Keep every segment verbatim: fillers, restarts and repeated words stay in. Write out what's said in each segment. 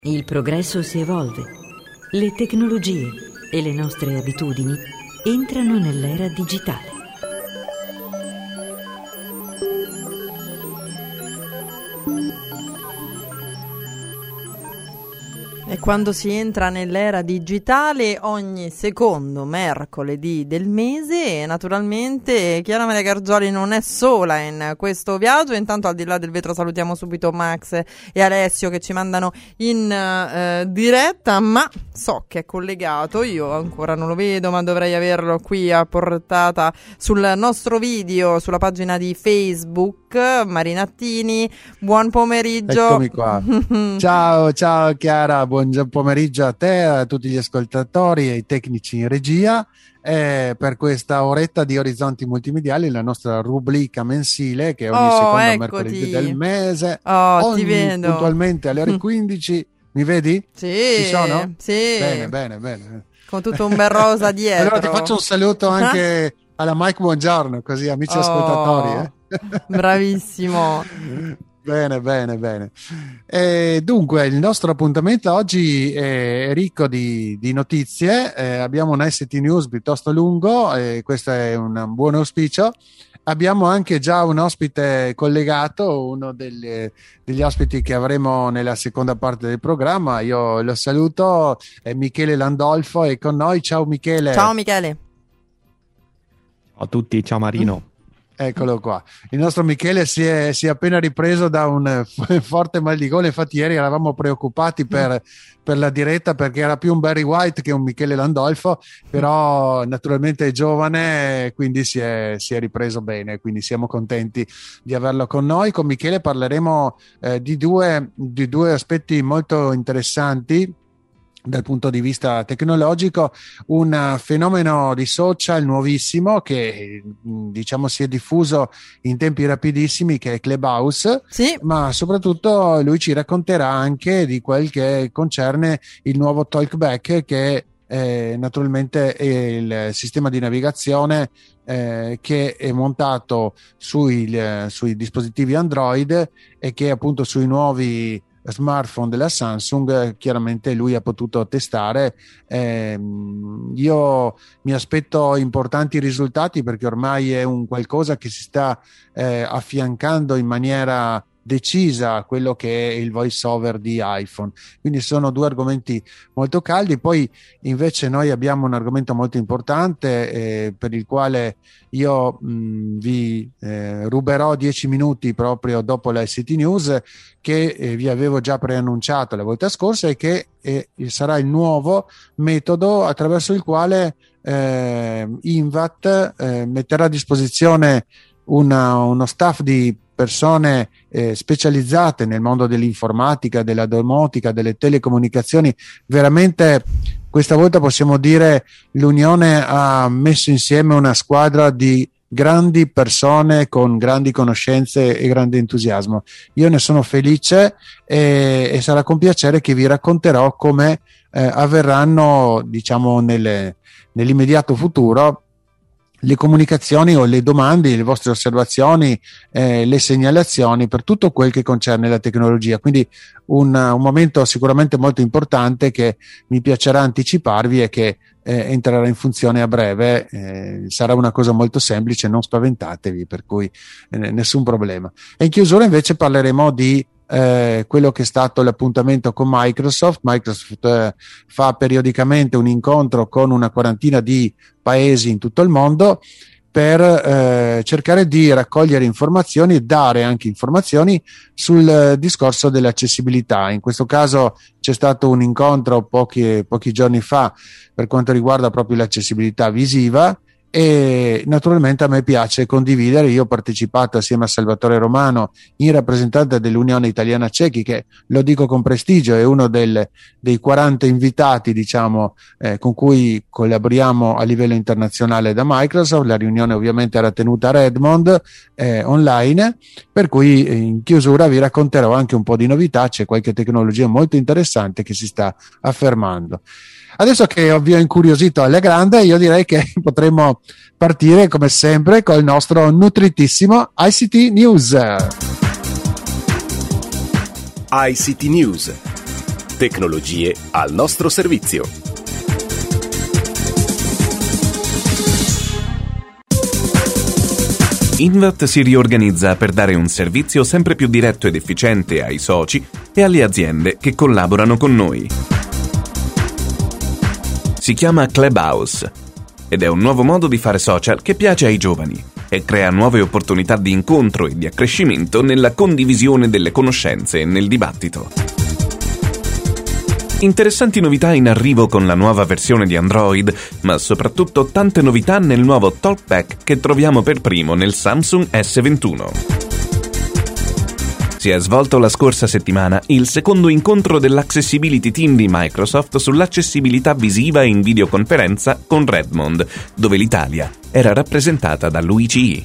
Il progresso si evolve, le tecnologie e le nostre abitudini entrano nell'era digitale. E quando si entra nell'era digitale, ogni secondo mercoledì del mese, naturalmente Chiara Maria Gargioli non è sola in questo viaggio. Intanto, al di là del vetro, salutiamo subito Max e Alessio che ci mandano in eh, diretta, ma so che è collegato, io ancora non lo vedo, ma dovrei averlo qui a portata sul nostro video, sulla pagina di Facebook. Marinattini, buon pomeriggio. Eccomi qua. Ciao, ciao Chiara, buon pomeriggio a te, a tutti gli ascoltatori e ai tecnici in regia, eh, per questa oretta di Orizzonti Multimediali, la nostra rubrica mensile che ogni oh, secondo eccoti. mercoledì del mese, oh, ogni, ti vedo. puntualmente alle ore quindici. Mi vedi? Sì, ci sono? Sì. Bene, bene, bene. Con tutto un bel rosa dietro. Allora ti faccio un saluto anche alla Mike Buongiorno, così amici oh, ascoltatori. Eh? Bravissimo. Bene, bene, bene. E dunque, il nostro appuntamento oggi è ricco di, di notizie. Eh, abbiamo un I C T News piuttosto lungo, e questo è un buon auspicio. Abbiamo anche già un ospite collegato, uno delle, degli ospiti che avremo nella seconda parte del programma. Io lo saluto, è Michele Landolfo, è con noi. Ciao Michele. Ciao Michele. Ciao a tutti, ciao Marino. Eccolo qua. Il nostro Michele si è, si è appena ripreso da un forte mal di gola. Infatti ieri eravamo preoccupati per, per la diretta, perché era più un Barry White che un Michele Landolfo, però naturalmente è giovane, quindi si è, si è ripreso bene, quindi siamo contenti di averlo con noi. Con Michele parleremo eh, di, due, di due aspetti molto interessanti dal punto di vista tecnologico. Un fenomeno di social nuovissimo che diciamo si è diffuso in tempi rapidissimi, che è Clubhouse, sì. Ma soprattutto lui ci racconterà anche di quel che concerne il nuovo Talkback, che eh, naturalmente è il sistema di navigazione eh, che è montato sui, eh, sui dispositivi Android e che appunto sui nuovi smartphone della Samsung chiaramente lui ha potuto testare. Eh, io mi aspetto importanti risultati, perché ormai è un qualcosa che si sta eh, affiancando in maniera decisa a quello che è il voice over di iPhone. Quindi sono due argomenti molto caldi. Poi invece noi abbiamo un argomento molto importante eh, per il quale io mh, vi eh, ruberò dieci minuti proprio dopo la I C T News, che eh, vi avevo già preannunciato la volta scorsa, e che eh, sarà il nuovo metodo attraverso il quale eh, Invat eh, metterà a disposizione una, uno staff di persone eh, specializzate nel mondo dell'informatica, della domotica, delle telecomunicazioni. Veramente questa volta possiamo dire l'Unione ha messo insieme una squadra di grandi persone con grandi conoscenze e grande entusiasmo. Io ne sono felice e, e sarà con piacere che vi racconterò come eh, avverranno, diciamo, nelle, nell'immediato futuro le comunicazioni o le domande, le vostre osservazioni, eh, le segnalazioni per tutto quel che concerne la tecnologia. Quindi un, un momento sicuramente molto importante che mi piacerà anticiparvi e che eh, entrerà in funzione a breve. Eh, sarà una cosa molto semplice, non spaventatevi, per cui eh, nessun problema. E in chiusura invece parleremo di Eh, quello che è stato l'appuntamento con Microsoft. Microsoft eh, fa periodicamente un incontro con una quarantina di paesi in tutto il mondo per eh, cercare di raccogliere informazioni e dare anche informazioni sul eh, discorso dell'accessibilità. In questo caso c'è stato un incontro pochi, pochi giorni fa per quanto riguarda proprio l'accessibilità visiva, e naturalmente a me piace condividere. Io ho partecipato assieme a Salvatore Romano in rappresentante dell'Unione Italiana Ciechi, che, lo dico con prestigio, è uno del, dei quaranta invitati, diciamo, eh, con cui collaboriamo a livello internazionale da Microsoft. La riunione ovviamente era tenuta a Redmond eh, online, per cui in chiusura vi racconterò anche un po' di novità. C'è qualche tecnologia molto interessante che si sta affermando. Adesso che vi ho incuriosito alla grande, io direi che potremmo partire come sempre col nostro nutritissimo I C T News. I C T News, Tecnologie al nostro servizio. Invat si riorganizza per dare un servizio sempre più diretto ed efficiente ai soci e alle aziende che collaborano con noi. Si chiama Clubhouse ed è un nuovo modo di fare social che piace ai giovani e crea nuove opportunità di incontro e di accrescimento nella condivisione delle conoscenze e nel dibattito. Interessanti novità in arrivo con la nuova versione di Android, ma soprattutto tante novità nel nuovo TalkBack che troviamo per primo nel Samsung S ventuno. Si è svolto la scorsa settimana il secondo incontro dell'Accessibility Team di Microsoft sull'accessibilità visiva in videoconferenza con Redmond, dove l'Italia era rappresentata dall'U I C I.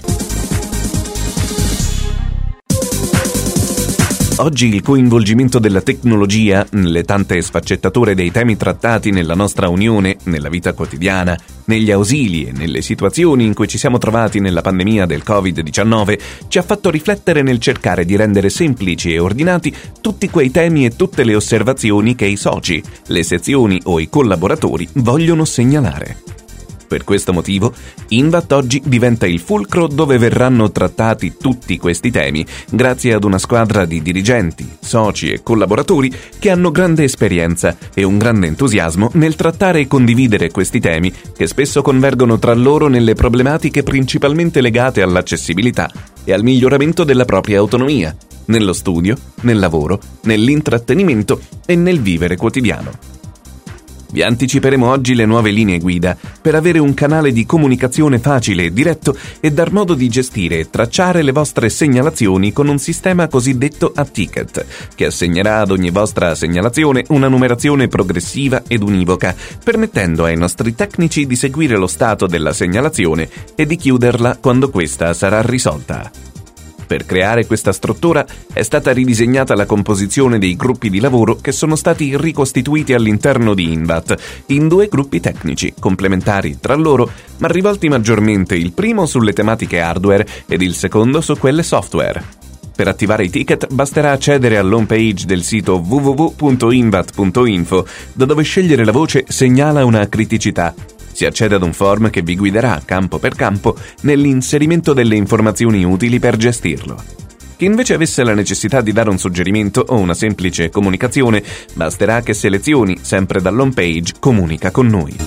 Oggi il coinvolgimento della tecnologia nelle tante sfaccettature dei temi trattati nella nostra Unione, nella vita quotidiana, negli ausili e nelle situazioni in cui ci siamo trovati nella pandemia del covid diciannove, ci ha fatto riflettere nel cercare di rendere semplici e ordinati tutti quei temi e tutte le osservazioni che i soci, le sezioni o i collaboratori vogliono segnalare. Per questo motivo, Invat oggi diventa il fulcro dove verranno trattati tutti questi temi, grazie ad una squadra di dirigenti, soci e collaboratori che hanno grande esperienza e un grande entusiasmo nel trattare e condividere questi temi, che spesso convergono tra loro nelle problematiche principalmente legate all'accessibilità e al miglioramento della propria autonomia, nello studio, nel lavoro, nell'intrattenimento e nel vivere quotidiano. Vi anticiperemo oggi le nuove linee guida per avere un canale di comunicazione facile e diretto e dar modo di gestire e tracciare le vostre segnalazioni con un sistema cosiddetto a ticket, che assegnerà ad ogni vostra segnalazione una numerazione progressiva ed univoca, permettendo ai nostri tecnici di seguire lo stato della segnalazione e di chiuderla quando questa sarà risolta. Per creare questa struttura è stata ridisegnata la composizione dei gruppi di lavoro che sono stati ricostituiti all'interno di Invat in due gruppi tecnici, complementari tra loro, ma rivolti maggiormente il primo sulle tematiche hardware ed il secondo su quelle software. Per attivare i ticket basterà accedere all'home page del sito w w w punto invat punto info, da dove scegliere la voce Segnala una criticità. Si accede ad un form che vi guiderà campo per campo nell'inserimento delle informazioni utili per gestirlo. Chi invece avesse la necessità di dare un suggerimento o una semplice comunicazione, basterà che selezioni, sempre dall'home page, Comunica con noi.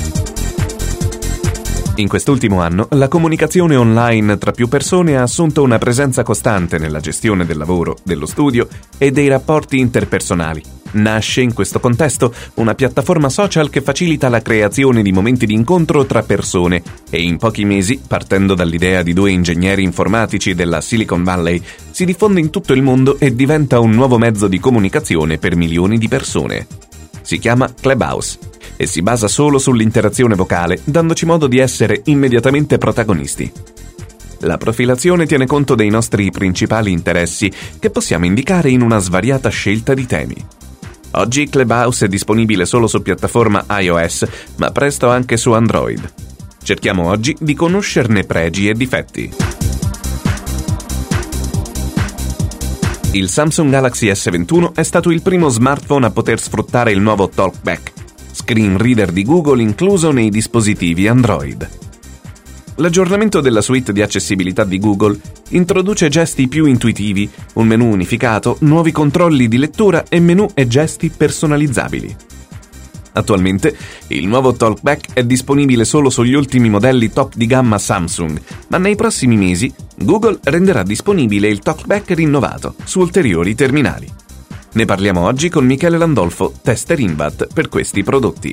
In quest'ultimo anno, la comunicazione online tra più persone ha assunto una presenza costante nella gestione del lavoro, dello studio e dei rapporti interpersonali. Nasce in questo contesto una piattaforma social che facilita la creazione di momenti di incontro tra persone e in pochi mesi, partendo dall'idea di due ingegneri informatici della Silicon Valley, si diffonde in tutto il mondo e diventa un nuovo mezzo di comunicazione per milioni di persone. Si chiama Clubhouse e si basa solo sull'interazione vocale, dandoci modo di essere immediatamente protagonisti. La profilazione tiene conto dei nostri principali interessi, che possiamo indicare in una svariata scelta di temi. Oggi Clubhouse è disponibile solo su piattaforma iOS, ma presto anche su Android. Cerchiamo oggi di conoscerne pregi e difetti. Il Samsung Galaxy S ventuno è stato il primo smartphone a poter sfruttare il nuovo TalkBack, screen reader di Google incluso nei dispositivi Android. L'aggiornamento della suite di accessibilità di Google introduce gesti più intuitivi, un menu unificato, nuovi controlli di lettura e menu e gesti personalizzabili. Attualmente, il nuovo TalkBack è disponibile solo sugli ultimi modelli top di gamma Samsung, ma nei prossimi mesi Google renderà disponibile il TalkBack rinnovato su ulteriori terminali. Ne parliamo oggi con Michele Landolfo, tester Invat per questi prodotti.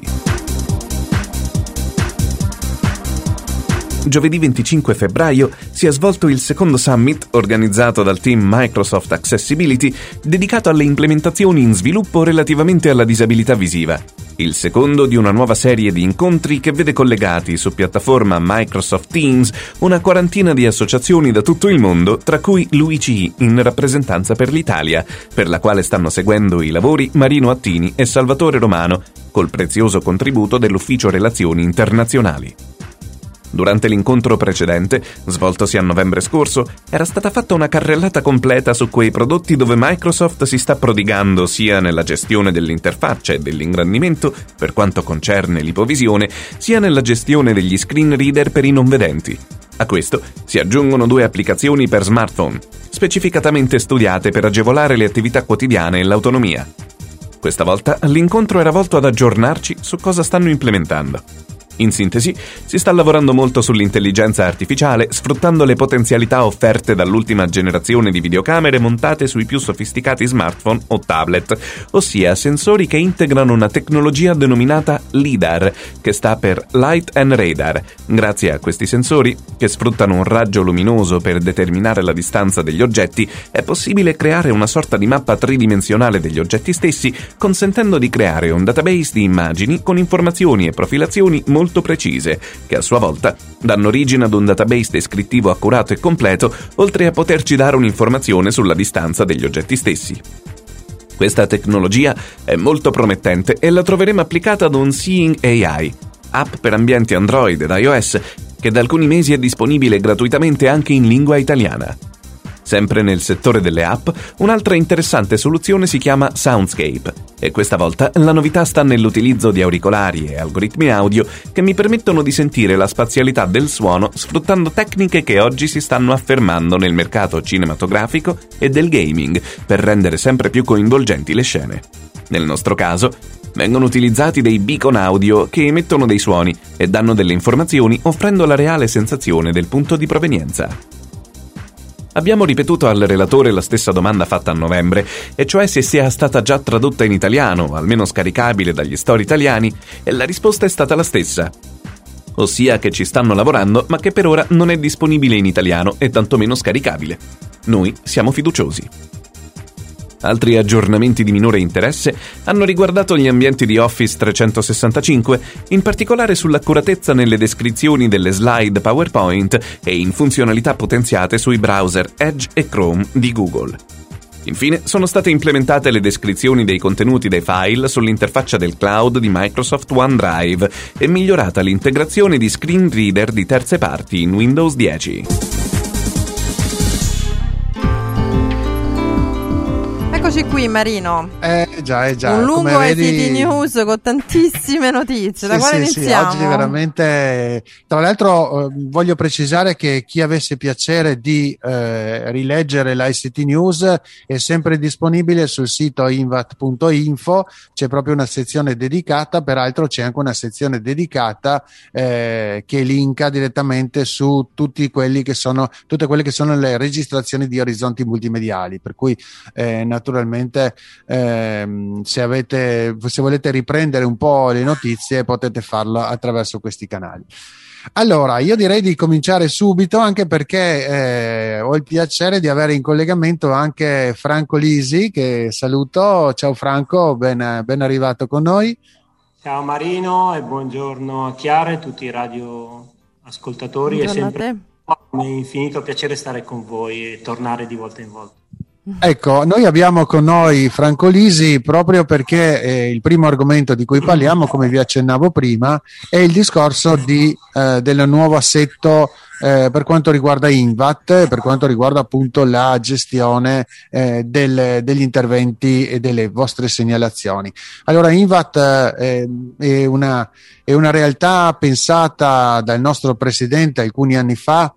Giovedì venticinque febbraio si è svolto il secondo summit organizzato dal team Microsoft Accessibility dedicato alle implementazioni in sviluppo relativamente alla disabilità visiva. Il secondo di una nuova serie di incontri che vede collegati su piattaforma Microsoft Teams una quarantina di associazioni da tutto il mondo, tra cui l'U I C I in rappresentanza per l'Italia, per la quale stanno seguendo i lavori Marino Attini e Salvatore Romano, col prezioso contributo dell'Ufficio Relazioni Internazionali. Durante l'incontro precedente, svoltosi a novembre scorso, era stata fatta una carrellata completa su quei prodotti dove Microsoft si sta prodigando sia nella gestione dell'interfaccia e dell'ingrandimento per quanto concerne l'ipovisione, sia nella gestione degli screen reader per i non vedenti. A questo si aggiungono due applicazioni per smartphone, specificatamente studiate per agevolare le attività quotidiane e l'autonomia. Questa volta l'incontro era volto ad aggiornarci su cosa stanno implementando. In sintesi, si sta lavorando molto sull'intelligenza artificiale, sfruttando le potenzialità offerte dall'ultima generazione di videocamere montate sui più sofisticati smartphone o tablet, ossia sensori che integrano una tecnologia denominata LiDAR, che sta per Light and Radar. Grazie a questi sensori, che sfruttano un raggio luminoso per determinare la distanza degli oggetti, è possibile creare una sorta di mappa tridimensionale degli oggetti stessi, consentendo di creare un database di immagini con informazioni e profilazioni molto molto precise, che a sua volta danno origine ad un database descrittivo accurato e completo, oltre a poterci dare un'informazione sulla distanza degli oggetti stessi. Questa tecnologia è molto promettente e la troveremo applicata ad un Seeing A I, app per ambienti Android ed iOS, che da alcuni mesi è disponibile gratuitamente anche in lingua italiana. Sempre nel settore delle app, un'altra interessante soluzione si chiama Soundscape, e questa volta la novità sta nell'utilizzo di auricolari e algoritmi audio che mi permettono di sentire la spazialità del suono sfruttando tecniche che oggi si stanno affermando nel mercato cinematografico e del gaming per rendere sempre più coinvolgenti le scene. Nel nostro caso, vengono utilizzati dei beacon audio che emettono dei suoni e danno delle informazioni offrendo la reale sensazione del punto di provenienza. Abbiamo ripetuto al relatore la stessa domanda fatta a novembre, e cioè se sia stata già tradotta in italiano, o almeno scaricabile dagli store italiani, e la risposta è stata la stessa. Ossia che ci stanno lavorando, ma che per ora non è disponibile in italiano e tantomeno scaricabile. Noi siamo fiduciosi. Altri aggiornamenti di minore interesse hanno riguardato gli ambienti di Office trecentosessantacinque, in particolare sull'accuratezza nelle descrizioni delle slide PowerPoint e in funzionalità potenziate sui browser Edge e Chrome di Google. Infine, sono state implementate le descrizioni dei contenuti dei file sull'interfaccia del cloud di Microsoft OneDrive e migliorata l'integrazione di screen reader di terze parti in Windows dieci. Eccoci qui, Marino. Eh già, eh già. Un lungo Come vedi... I C T News con tantissime notizie. Da sì, quale sì, iniziamo? Sì, oggi veramente. Tra l'altro, eh, voglio precisare che chi avesse piacere di eh, rileggere l'I C T News è sempre disponibile sul sito invat punto info. C'è proprio una sezione dedicata. Peraltro, c'è anche una sezione dedicata eh, che linka direttamente su tutti quelli che sono tutte quelle che sono le registrazioni di orizzonti multimediali. Per cui, eh, naturalmente. Naturalmente ehm, se avete se volete riprendere un po' le notizie potete farlo attraverso questi canali. Allora, io direi di cominciare subito, anche perché eh, ho il piacere di avere in collegamento anche Franco Lisi, che saluto. Ciao Franco, ben, ben arrivato con noi. Ciao Marino e buongiorno a Chiara e tutti i radioascoltatori. È sempre un infinito piacere stare con voi e tornare di volta in volta. Ecco, noi abbiamo con noi Franco Lisi proprio perché eh, il primo argomento di cui parliamo, come vi accennavo prima, è il discorso di, eh, del nuovo assetto eh, per quanto riguarda Invat, per quanto riguarda appunto la gestione eh, del, degli interventi e delle vostre segnalazioni. Allora, Invat eh, è una è una realtà pensata dal nostro presidente alcuni anni fa,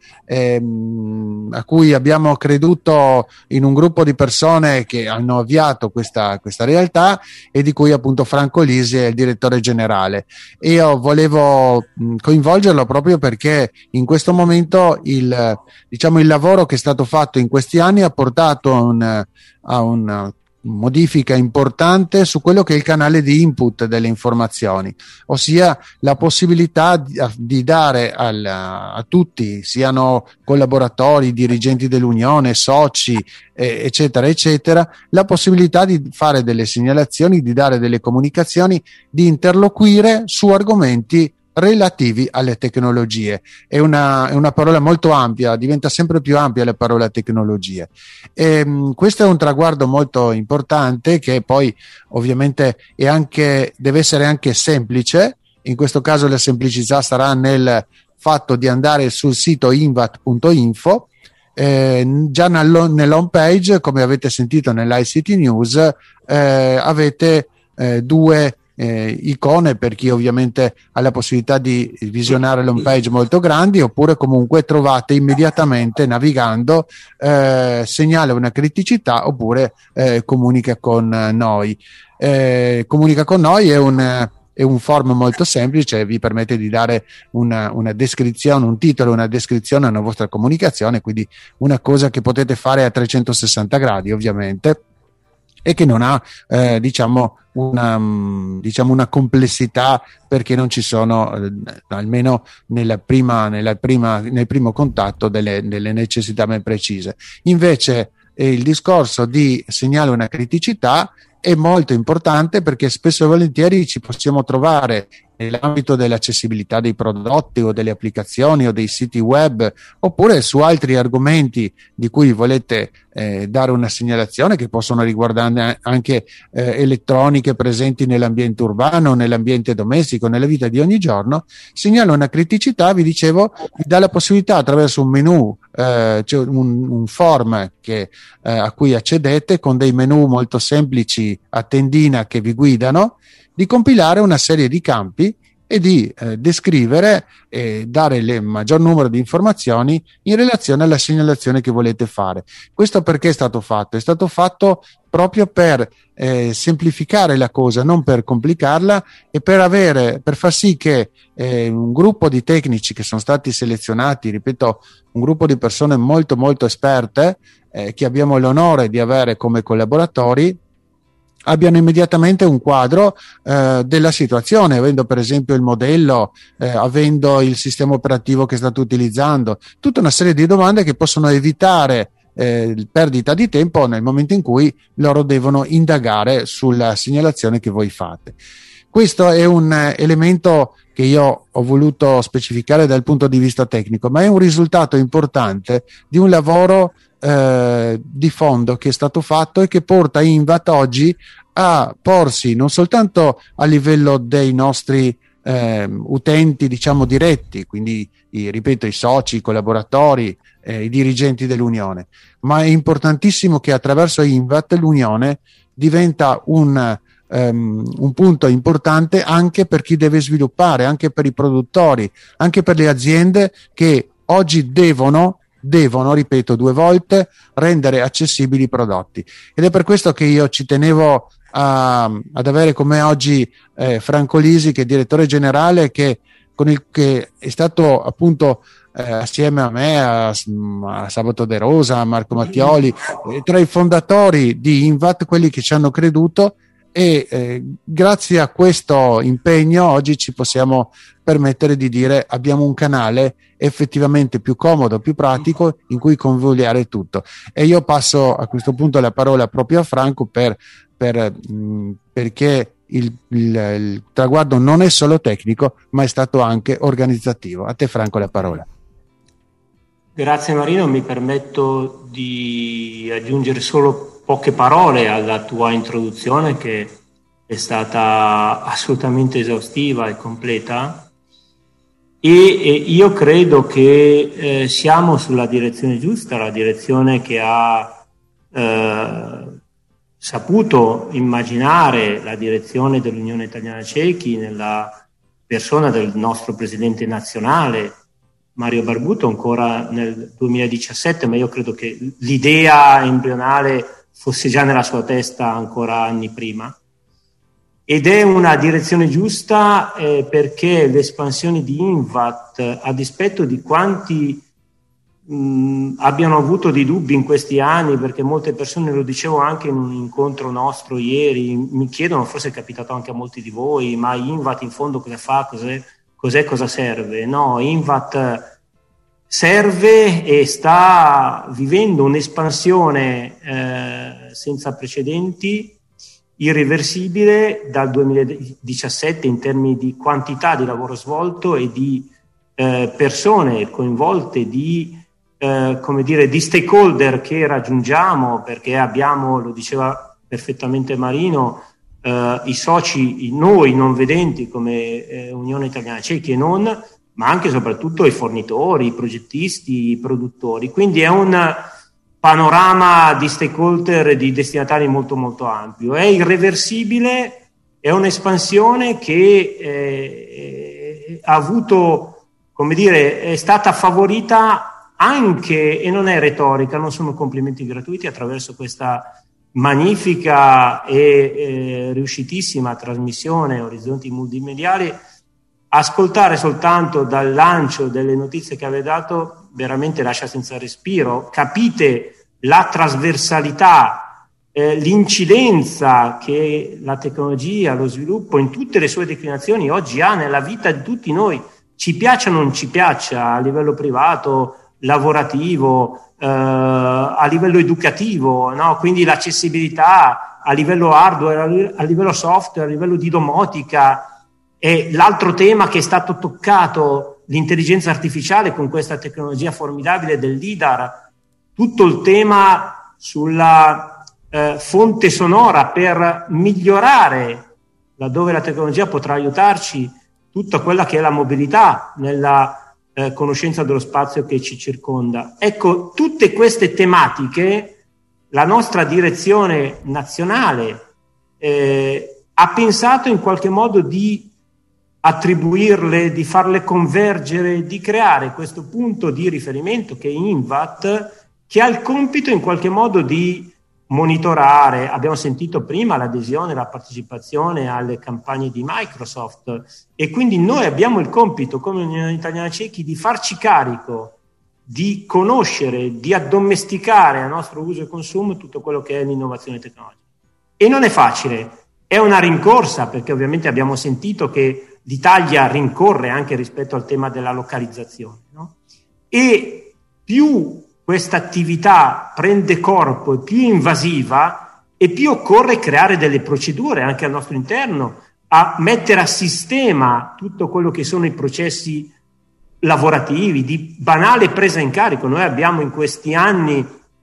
ehm, a cui abbiamo creduto in un gruppo di persone che hanno avviato questa, questa realtà e di cui appunto Franco Lisi è il direttore generale. Io volevo mh, coinvolgerlo proprio perché in questo momento il, diciamo, il lavoro che è stato fatto in questi anni ha portato un, a un modifica importante su quello che è il canale di input delle informazioni, ossia la possibilità di, di dare al, a tutti, siano collaboratori, dirigenti dell'Unione, soci, eh, eccetera, eccetera, la possibilità di fare delle segnalazioni, di dare delle comunicazioni, di interloquire su argomenti relativi alle tecnologie. È una, è una parola molto ampia, diventa sempre più ampia la parola tecnologie. E, mh, questo è un traguardo molto importante che poi ovviamente è anche, deve essere anche semplice. In questo caso la semplicità sarà nel fatto di andare sul sito invat punto info. Eh, già nell'home page, come avete sentito nell'I C T News, eh, avete eh, due eh, icone per chi ovviamente ha la possibilità di visionare l'home page molto grandi, oppure comunque trovate immediatamente navigando eh, segnala una criticità oppure eh, comunica con noi. Eh, comunica con noi è un È un form molto semplice, vi permette di dare una, una descrizione, un titolo, una descrizione alla vostra comunicazione, quindi una cosa che potete fare a trecentosessanta gradi ovviamente, e che non ha eh, diciamo, una, diciamo una complessità, perché non ci sono, eh, almeno nella prima, nella prima, nel primo contatto, delle, delle necessità ben precise. Invece eh, il discorso di segnale una criticità è molto importante, perché spesso e volentieri ci possiamo trovare nell'ambito dell'accessibilità dei prodotti o delle applicazioni o dei siti web, oppure su altri argomenti di cui volete eh, dare una segnalazione, che possono riguardare anche eh, elettroniche presenti nell'ambiente urbano, nell'ambiente domestico, nella vita di ogni giorno. Segnala una criticità, vi dicevo, vi dà la possibilità attraverso un menu, eh, cioè un, un form che, eh, a cui accedete con dei menu molto semplici a tendina che vi guidano, di compilare una serie di campi e di eh, descrivere e dare il maggior numero di informazioni in relazione alla segnalazione che volete fare. Questo perché è stato fatto? È stato fatto proprio per eh, semplificare la cosa, non per complicarla, e per avere, per far sì che eh, un gruppo di tecnici che sono stati selezionati, ripeto, un gruppo di persone molto molto esperte eh, che abbiamo l'onore di avere come collaboratori, abbiano immediatamente un quadro eh, della situazione, avendo per esempio il modello, eh, avendo il sistema operativo che state utilizzando, tutta una serie di domande che possono evitare eh, perdita di tempo nel momento in cui loro devono indagare sulla segnalazione che voi fate. Questo è un eh, elemento che io ho voluto specificare dal punto di vista tecnico, ma è un risultato importante di un lavoro Eh, di fondo che è stato fatto e che porta Invat oggi a porsi non soltanto a livello dei nostri eh, utenti, diciamo diretti, quindi i, ripeto, i soci, i collaboratori, eh, i dirigenti dell'Unione, ma è importantissimo che attraverso Invat l'Unione diventa un Um, un punto importante anche per chi deve sviluppare, anche per i produttori, anche per le aziende che oggi devono devono, ripeto due volte, rendere accessibili i prodotti. Ed è per questo che io ci tenevo a, ad avere con me oggi eh, Franco Lisi, che è direttore generale, che, con il, che è stato appunto eh, assieme a me, a, a Sabato De Rosa, a Marco Mattioli, eh, tra i fondatori di Invat, quelli che ci hanno creduto, e eh, grazie a questo impegno oggi ci possiamo permettere di dire abbiamo un canale effettivamente più comodo, più pratico, in cui convogliare tutto. E io passo a questo punto la parola proprio a Franco per, per, mh, perché il, il, il traguardo non è solo tecnico, ma è stato anche organizzativo. A te Franco la parola. Grazie Marino, mi permetto di aggiungere solo poche parole alla tua introduzione, che è stata assolutamente esaustiva e completa, e, e io credo che eh, siamo sulla direzione giusta, la direzione che ha eh, saputo immaginare la direzione dell'Unione Italiana Cechi nella persona del nostro presidente nazionale Mario Barbuto ancora nel duemiladiciassette, ma io credo che l'idea embrionale fosse già nella sua testa ancora anni prima, ed è una direzione giusta eh, perché l'espansione di Invat, a dispetto di quanti mh, abbiano avuto dei dubbi in questi anni, perché molte persone, lo dicevo anche in un incontro nostro ieri, mi chiedono, forse è capitato anche a molti di voi, ma Invat in fondo cosa fa, cos'è, cos'è cosa serve? No, Invat serve e sta vivendo un'espansione eh, senza precedenti, irreversibile dal duemiladiciassette in termini di quantità di lavoro svolto e di eh, persone coinvolte, di, eh, come dire, di stakeholder che raggiungiamo, perché abbiamo, lo diceva perfettamente Marino, eh, i soci, noi non vedenti come eh, Unione Italiana Cechi e non, ma anche e soprattutto i fornitori, i progettisti, i produttori. Quindi è un panorama di stakeholder e di destinatari molto molto ampio. È irreversibile, è un'espansione che eh, ha avuto, come dire, è stata favorita anche, e non è retorica, non sono complimenti gratuiti, attraverso questa magnifica e eh, riuscitissima trasmissione Orizzonti Multimediali. Ascoltare soltanto dal lancio delle notizie che avete dato veramente lascia senza respiro. Capite la trasversalità, eh, l'incidenza che la tecnologia, lo sviluppo in tutte le sue declinazioni oggi ha nella vita di tutti noi, ci piaccia o non ci piaccia, a livello privato, lavorativo, eh, a livello educativo, no? Quindi l'accessibilità a livello hardware, a livello software, a livello di domotica. E l'altro tema che è stato toccato, l'intelligenza artificiale, con questa tecnologia formidabile del LiDAR, tutto il tema sulla eh, fonte sonora per migliorare, laddove la tecnologia potrà aiutarci, tutta quella che è la mobilità nella eh, conoscenza dello spazio che ci circonda. Ecco, tutte queste tematiche la nostra direzione nazionale eh, ha pensato in qualche modo di attribuirle, di farle convergere, di creare questo punto di riferimento che è INVAT, che ha il compito in qualche modo di monitorare. Abbiamo sentito prima l'adesione, la partecipazione alle campagne di Microsoft, e quindi noi abbiamo il compito come Unione Italiana Cechi di farci carico, di conoscere, di addomesticare a nostro uso e consumo tutto quello che è l'innovazione tecnologica. E non è facile, è una rincorsa, perché ovviamente abbiamo sentito che l'Italia rincorre anche rispetto al tema della localizzazione, no? E più questa attività prende corpo e più invasiva, e più occorre creare delle procedure anche al nostro interno, a mettere a sistema tutto quello che sono i processi lavorativi, di banale presa in carico. Noi abbiamo in questi anni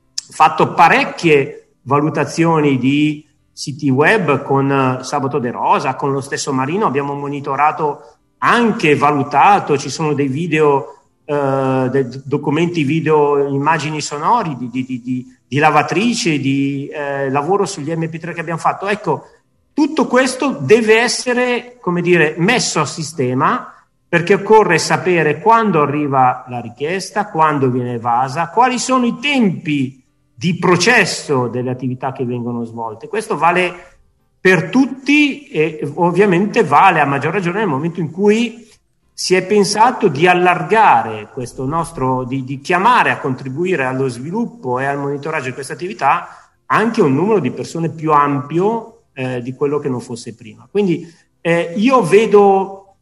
fatto parecchie valutazioni di siti web con Sabato De Rosa, con lo stesso Marino, abbiamo monitorato, anche valutato, ci sono dei video, eh, dei documenti video, immagini sonori di, di, di, di lavatrici, di eh, lavoro sugli emme pi tre che abbiamo fatto. Ecco, tutto questo deve essere, come dire, messo a sistema, perché occorre sapere quando arriva la richiesta, quando viene evasa, quali sono i tempi di processo delle attività che vengono svolte. Questo vale per tutti e ovviamente vale a maggior ragione nel momento in cui si è pensato di allargare questo nostro, di, di chiamare a contribuire allo sviluppo e al monitoraggio di queste attività anche un numero di persone più ampio eh, di quello che non fosse prima. Quindi eh, io vedo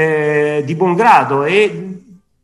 eh, di buon grado, e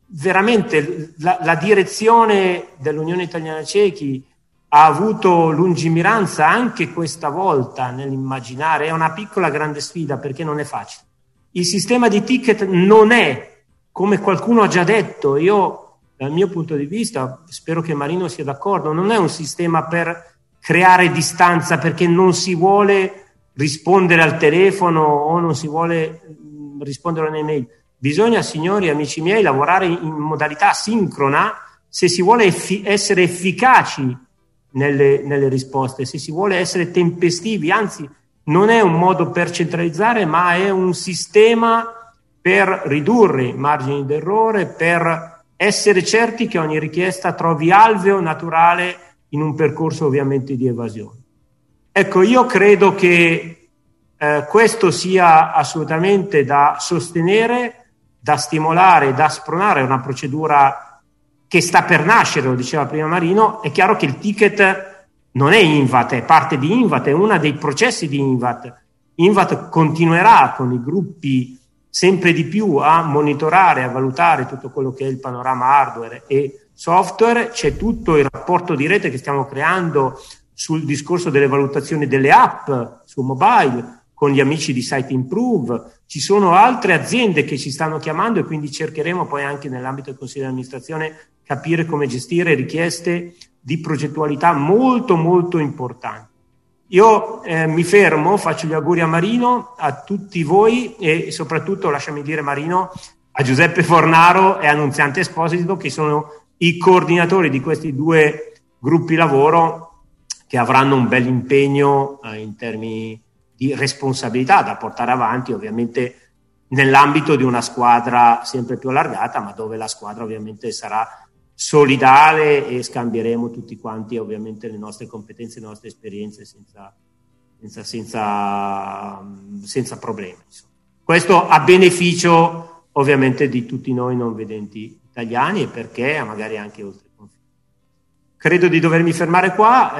veramente la, la direzione dell'Unione Italiana Cechi ha avuto lungimiranza anche questa volta nell'immaginare. È una piccola grande sfida, perché non è facile. Il sistema di ticket non è, come qualcuno ha già detto, io dal mio punto di vista, spero che Marino sia d'accordo, non è un sistema per creare distanza perché non si vuole rispondere al telefono o non si vuole mh, rispondere a un'email. Bisogna, signori, amici miei, lavorare in modalità sincrona se si vuole effi- essere efficaci Nelle, nelle risposte, se si vuole essere tempestivi. Anzi, non è un modo per centralizzare, ma è un sistema per ridurre i margini d'errore, per essere certi che ogni richiesta trovi alveo naturale in un percorso ovviamente di evasione. Ecco, io credo che eh, questo sia assolutamente da sostenere, da stimolare, da spronare. Una procedura che sta per nascere, lo diceva prima Marino. È chiaro che il ticket non è INVAT, è parte di INVAT, è uno dei processi di INVAT. INVAT continuerà con i gruppi sempre di più a monitorare, a valutare tutto quello che è il panorama hardware e software. C'è tutto il rapporto di rete che stiamo creando sul discorso delle valutazioni delle app su mobile con gli amici di Site Improve. Ci sono altre aziende che ci stanno chiamando, e quindi cercheremo poi anche nell'ambito del Consiglio di amministrazione capire come gestire richieste di progettualità molto molto importanti. Io eh, mi fermo, faccio gli auguri a Marino, a tutti voi, e soprattutto, lasciami dire Marino, a Giuseppe Fornaro e a Nunziante Esposito, che sono i coordinatori di questi due gruppi lavoro che avranno un bel impegno eh, in termini di responsabilità da portare avanti, ovviamente nell'ambito di una squadra sempre più allargata, ma dove la squadra ovviamente sarà solidale e scambieremo tutti quanti ovviamente le nostre competenze, le nostre esperienze senza, senza, senza, senza problemi. Insomma. Questo a beneficio ovviamente di tutti noi non vedenti italiani, e perché magari anche oltre il confine. Credo di dovermi fermare qua,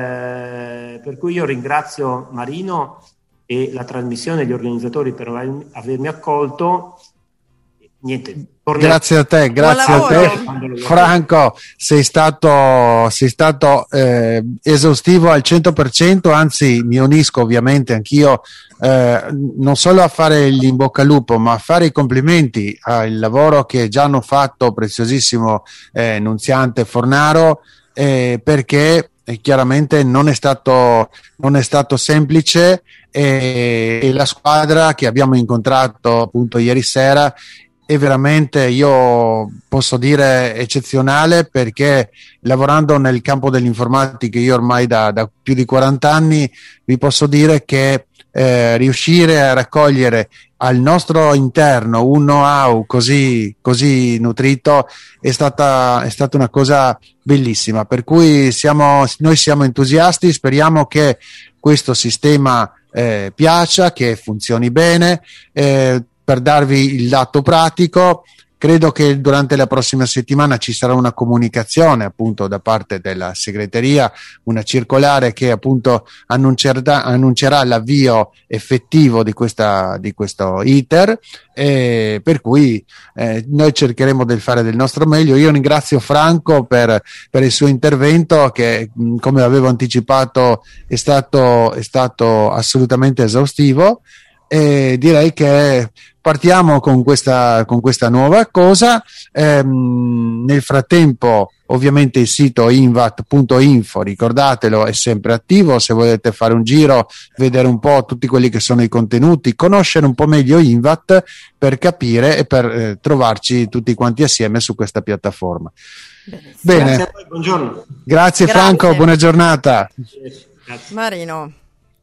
eh, per cui io ringrazio Marino e la trasmissione e gli organizzatori per avermi, avermi accolto. Niente, grazie a te, grazie a te Franco, sei stato, sei stato eh, esaustivo al cento per cento, anzi mi unisco ovviamente anch'io eh, non solo a fare gli in bocca al lupo, ma a fare i complimenti al lavoro che già hanno fatto preziosissimo eh, Nunziante Fornaro, eh, perché eh, chiaramente non è stato, non è stato semplice, e, e la squadra che abbiamo incontrato appunto ieri sera è veramente, io posso dire, eccezionale, perché lavorando nel campo dell'informatica io ormai da, da più di quaranta anni vi posso dire che eh, riuscire a raccogliere al nostro interno un know-how così, così nutrito è stata, è stata una cosa bellissima, per cui siamo, noi siamo entusiasti, speriamo che questo sistema eh, piaccia, che funzioni bene. eh, Per darvi il dato pratico, credo che durante la prossima settimana ci sarà una comunicazione appunto da parte della segreteria, una circolare che appunto annuncerà, annuncerà l'avvio effettivo di questa di questo iter, e per cui eh, noi cercheremo di fare del nostro meglio. Io ringrazio Franco per, per il suo intervento che, come avevo anticipato, è stato, è stato assolutamente esaustivo, e direi che partiamo con questa, con questa nuova cosa. Ehm, nel frattempo ovviamente il sito invat punto info, ricordatelo, è sempre attivo. Se volete fare un giro, vedere un po' tutti quelli che sono i contenuti, conoscere un po' meglio Invat per capire e per eh, trovarci tutti quanti assieme su questa piattaforma. Benissimo. Bene, Grazie a voi, buongiorno. grazie, grazie Franco, buona giornata. Grazie. Marino.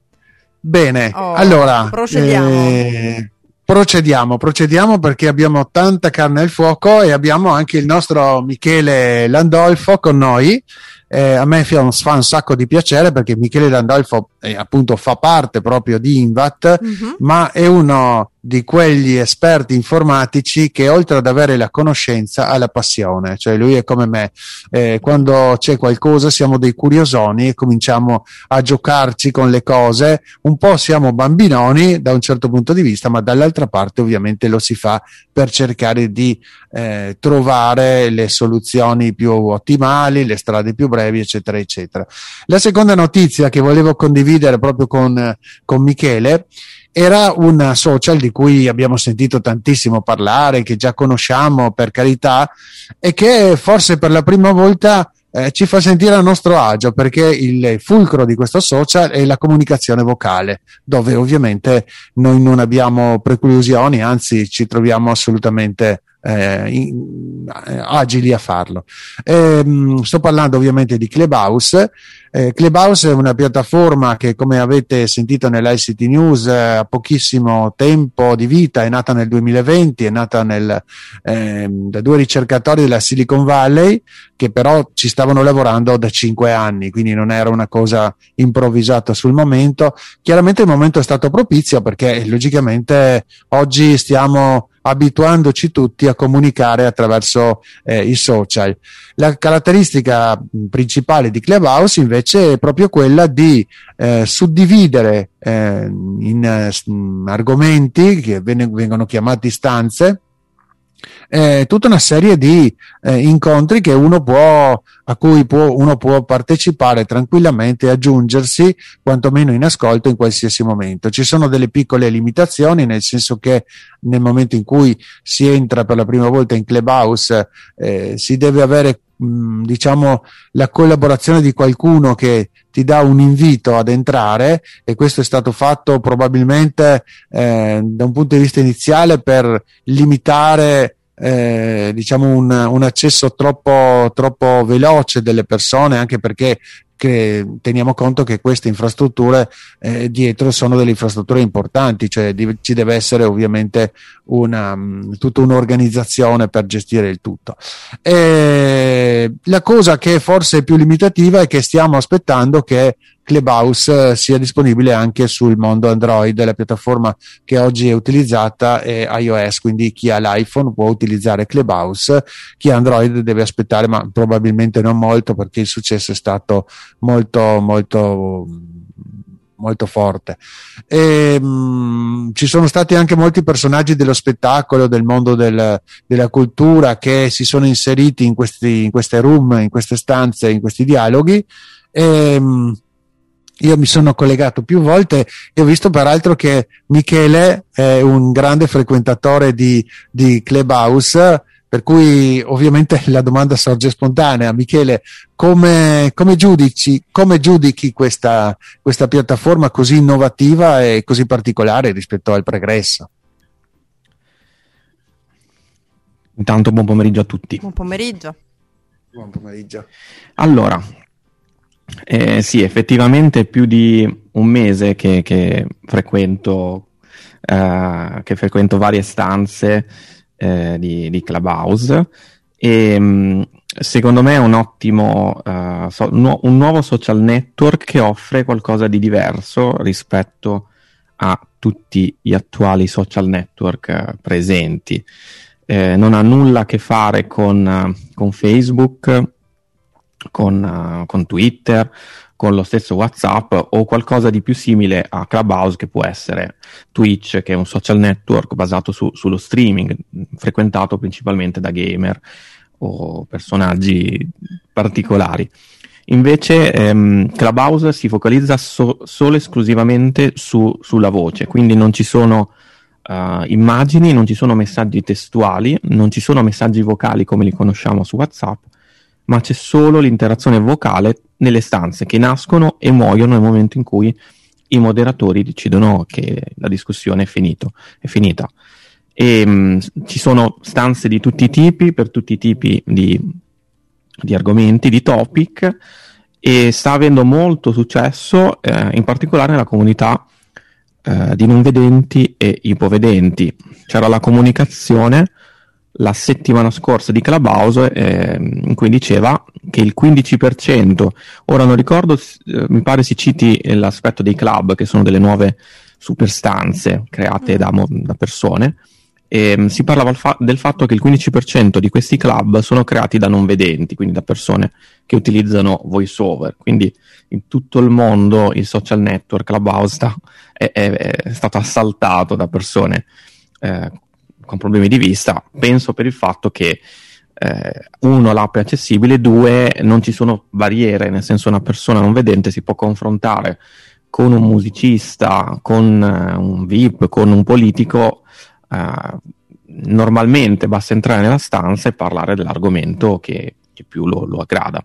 Bene, Oh, allora procediamo. Eh, procediamo, procediamo perché abbiamo tanta carne al fuoco e abbiamo anche il nostro Michele Landolfo con noi. Eh, a me fa un, fa un sacco di piacere perché Michele Landolfo eh, appunto fa parte proprio di Invat, mm-hmm. ma è uno di quegli esperti informatici che oltre ad avere la conoscenza ha la passione, cioè lui è come me, eh, quando c'è qualcosa siamo dei curiosoni e cominciamo a giocarci con le cose, un po' siamo bambinoni da un certo punto di vista, ma dall'altra parte ovviamente lo si fa per cercare di eh, trovare le soluzioni più ottimali, le strade più brevi, eccetera eccetera. La seconda notizia che volevo condividere proprio con, con Michele era un social di cui abbiamo sentito tantissimo parlare, che già conosciamo per carità, e che forse per la prima volta eh, ci fa sentire a nostro agio, perché il fulcro di questo social è la comunicazione vocale, dove ovviamente noi non abbiamo preclusioni, anzi ci troviamo assolutamente eh, in, eh, agili a farlo. Ehm, sto parlando ovviamente di Clubhouse. Eh, Clubhouse è una piattaforma che, come avete sentito nell'I C T News, eh, ha pochissimo tempo di vita, è nata nel duemilaventi, è nata nel, eh, da due ricercatori della Silicon Valley che però ci stavano lavorando da cinque anni, quindi non era una cosa improvvisata sul momento. Chiaramente il momento è stato propizio perché logicamente oggi stiamo abituandoci tutti a comunicare attraverso eh, i social. La caratteristica principale di Clubhouse invece è proprio quella di eh, suddividere eh, in eh, argomenti che ven- vengono chiamati stanze, eh, tutta una serie di eh, incontri che uno può, a cui può, uno può partecipare tranquillamente e aggiungersi quantomeno in ascolto in qualsiasi momento. Ci sono delle piccole limitazioni, nel senso che nel momento in cui si entra per la prima volta in Clubhouse eh, si deve avere mh, diciamo la collaborazione di qualcuno che ti ti dà un invito ad entrare, e questo è stato fatto probabilmente eh, da un punto di vista iniziale per limitare eh, diciamo un, un accesso troppo, troppo veloce delle persone, anche perché che teniamo conto che queste infrastrutture eh, dietro sono delle infrastrutture importanti, cioè di, ci deve essere ovviamente una, um, tutta un'organizzazione per gestire il tutto. E la cosa che forse è più limitativa è che stiamo aspettando che Clubhouse sia disponibile anche sul mondo Android. La piattaforma che oggi è utilizzata è iOS, quindi chi ha l'iPhone può utilizzare Clubhouse, chi ha Android deve aspettare, ma probabilmente non molto, perché il successo è stato molto molto molto forte. E, mh, ci sono stati anche molti personaggi dello spettacolo, del mondo del, della cultura, che si sono inseriti in questi in queste room, in queste stanze, in questi dialoghi. E, mh, io mi sono collegato più volte e ho visto peraltro che Michele è un grande frequentatore di, di Clubhouse, per cui ovviamente la domanda sorge spontanea. Michele, come, come giudici, come giudichi questa, questa piattaforma così innovativa e così particolare rispetto al pregresso? Intanto buon pomeriggio a tutti. Buon pomeriggio. Buon pomeriggio. Allora, eh, sì, effettivamente è più di un mese che, che frequento eh, che frequento varie stanze eh, di, di Clubhouse, e mh, secondo me è un ottimo uh, so, nu- un nuovo social network che offre qualcosa di diverso rispetto a tutti gli attuali social network uh, presenti. Eh, non ha nulla a che fare con, uh, con Facebook, con, uh, con Twitter, con lo stesso WhatsApp o qualcosa di più simile a Clubhouse, che può essere Twitch, che è un social network basato su, sullo streaming, frequentato principalmente da gamer o personaggi particolari. Invece ehm, Clubhouse si focalizza so- solo e esclusivamente su, sulla voce, quindi non ci sono uh, immagini, non ci sono messaggi testuali, non ci sono messaggi vocali come li conosciamo su WhatsApp, ma c'è solo l'interazione vocale nelle stanze che nascono e muoiono nel momento in cui i moderatori decidono che la discussione è, finito, è finita. E, mh, ci sono stanze di tutti i tipi, per tutti i tipi di, di argomenti, di topic, e sta avendo molto successo, eh, in particolare nella comunità eh, di non vedenti e ipovedenti. C'era la comunicazione la settimana scorsa di Clubhouse eh, in cui diceva che il quindici per cento, ora non ricordo, eh, mi pare si citi l'aspetto dei club, che sono delle nuove superstanze create da, da persone, e um, si parlava fa- del fatto che il quindici per cento di questi club sono creati da non vedenti, quindi da persone che utilizzano voice over. Quindi in tutto il mondo il social network Clubhouse sta, è, è, è stato assaltato da persone eh, con problemi di vista. Penso per il fatto che eh, uno, l'app è accessibile, due, non ci sono barriere, nel senso una persona non vedente si può confrontare con un musicista, con uh, un V I P, con un politico. Uh, normalmente basta entrare nella stanza e parlare dell'argomento che, che più lo, lo aggrada.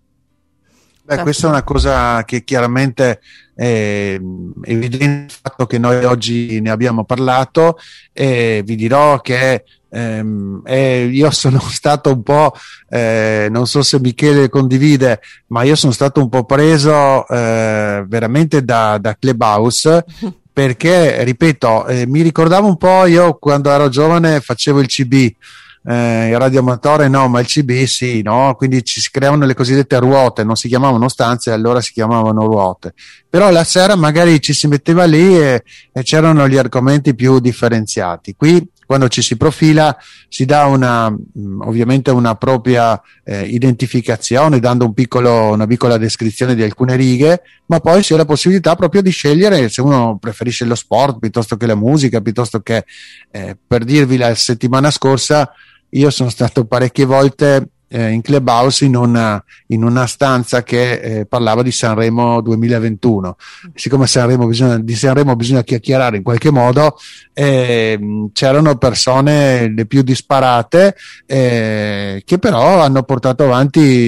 Beh, questa è una cosa che chiaramente è evidente, il fatto che noi oggi ne abbiamo parlato, e vi dirò che ehm, eh, io sono stato un po', eh, non so se Michele condivide, ma io sono stato un po' preso eh, veramente da, da Clubhouse, perché, ripeto, eh, mi ricordavo un po', io quando ero giovane facevo il C B, eh, il radioamatore no, ma il C B sì, no? Quindi ci si creavano le cosiddette ruote, non si chiamavano stanze, allora si chiamavano ruote, però la sera magari ci si metteva lì e, e c'erano gli argomenti più differenziati. Qui quando ci si profila si dà una ovviamente una propria eh, identificazione, dando un piccolo, una piccola descrizione di alcune righe, ma poi si ha la possibilità proprio di scegliere se uno preferisce lo sport piuttosto che la musica, piuttosto che eh, per dirvi, la settimana scorsa io sono stato parecchie volte eh, in Clubhouse in una, in una stanza che eh, parlava di Sanremo duemilaventuno. Siccome Sanremo bisogna, di Sanremo bisogna chiacchierare in qualche modo, eh, c'erano persone le più disparate eh, che però hanno portato avanti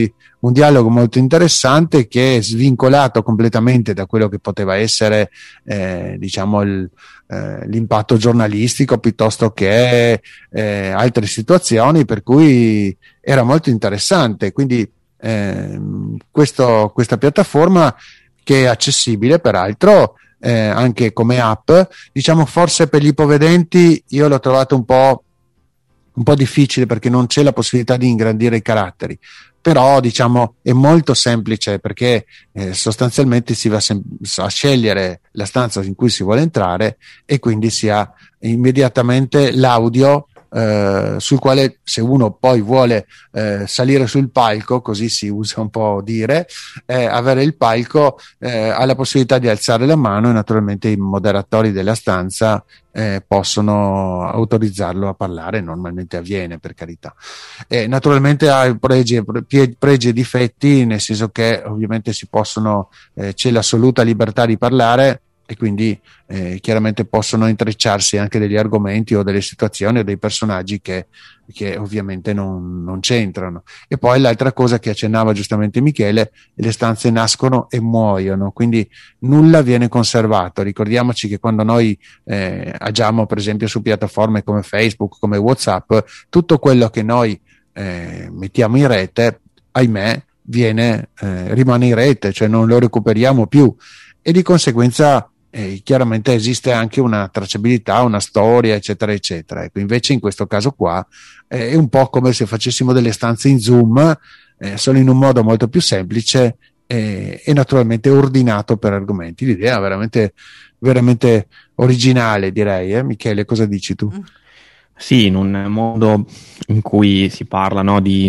un dialogo molto interessante che è svincolato completamente da quello che poteva essere eh, diciamo il, eh, l'impatto giornalistico piuttosto che eh, altre situazioni, per cui era molto interessante. Quindi eh, questo, questa piattaforma, che è accessibile peraltro eh, anche come app, diciamo forse per gli ipovedenti io l'ho trovato un po' un po' difficile perché non c'è la possibilità di ingrandire i caratteri, però diciamo è molto semplice perché eh, sostanzialmente si va sem- a scegliere la stanza in cui si vuole entrare e quindi si ha immediatamente l'audio eh, sul quale, se uno poi vuole eh, salire sul palco, così si usa un po' dire, eh, avere il palco, eh, ha la possibilità di alzare la mano e naturalmente i moderatori della stanza eh, possono autorizzarlo a parlare. Normalmente avviene, per carità. E naturalmente ha pregi, pregi e difetti, nel senso che ovviamente si possono eh, c'è l'assoluta libertà di parlare e quindi eh, chiaramente possono intrecciarsi anche degli argomenti o delle situazioni o dei personaggi che, che ovviamente non, non c'entrano. E poi l'altra cosa che accennava giustamente Michele: le stanze nascono e muoiono, quindi nulla viene conservato. Ricordiamoci che quando noi eh, agiamo per esempio su piattaforme come Facebook, come WhatsApp, tutto quello che noi eh, mettiamo in rete, ahimè, viene, eh, rimane in rete, cioè non lo recuperiamo più, e di conseguenza Eh, chiaramente esiste anche una tracciabilità, una storia, eccetera eccetera. Ecco, invece in questo caso qua eh, è un po' come se facessimo delle stanze in Zoom, eh, solo in un modo molto più semplice eh, e naturalmente ordinato per argomenti. L'idea è veramente, veramente originale, direi. eh? Michele, cosa dici tu? Sì, in un mondo in cui si parla, no, di,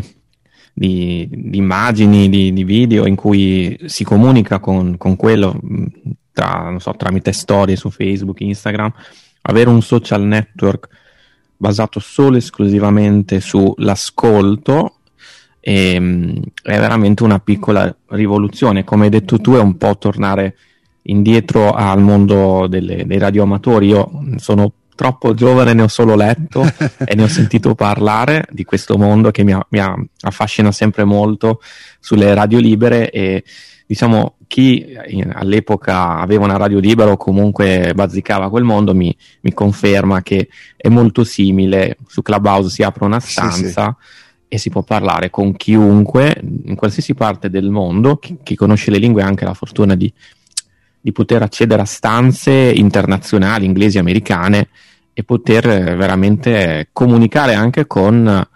di, di immagini, di, di video, in cui si comunica con, con quello tra, non so, tramite storie su Facebook, Instagram, avere un social network basato solo e esclusivamente sull'ascolto è, è veramente una piccola rivoluzione. Come hai detto tu, è un po' tornare indietro al mondo delle, dei radioamatori. Io sono troppo giovane, ne ho solo letto e ne ho sentito parlare di questo mondo che mi, ha, mi ha, affascina sempre molto sulle radio libere, e diciamo chi all'epoca aveva una radio libera o comunque bazzicava quel mondo mi, mi conferma che è molto simile. Su Clubhouse si apre una stanza, sì, sì, e si può parlare con chiunque in qualsiasi parte del mondo. Chi, chi conosce le lingue ha anche la fortuna di, di poter accedere a stanze internazionali, inglesi, americane, e poter veramente comunicare anche con,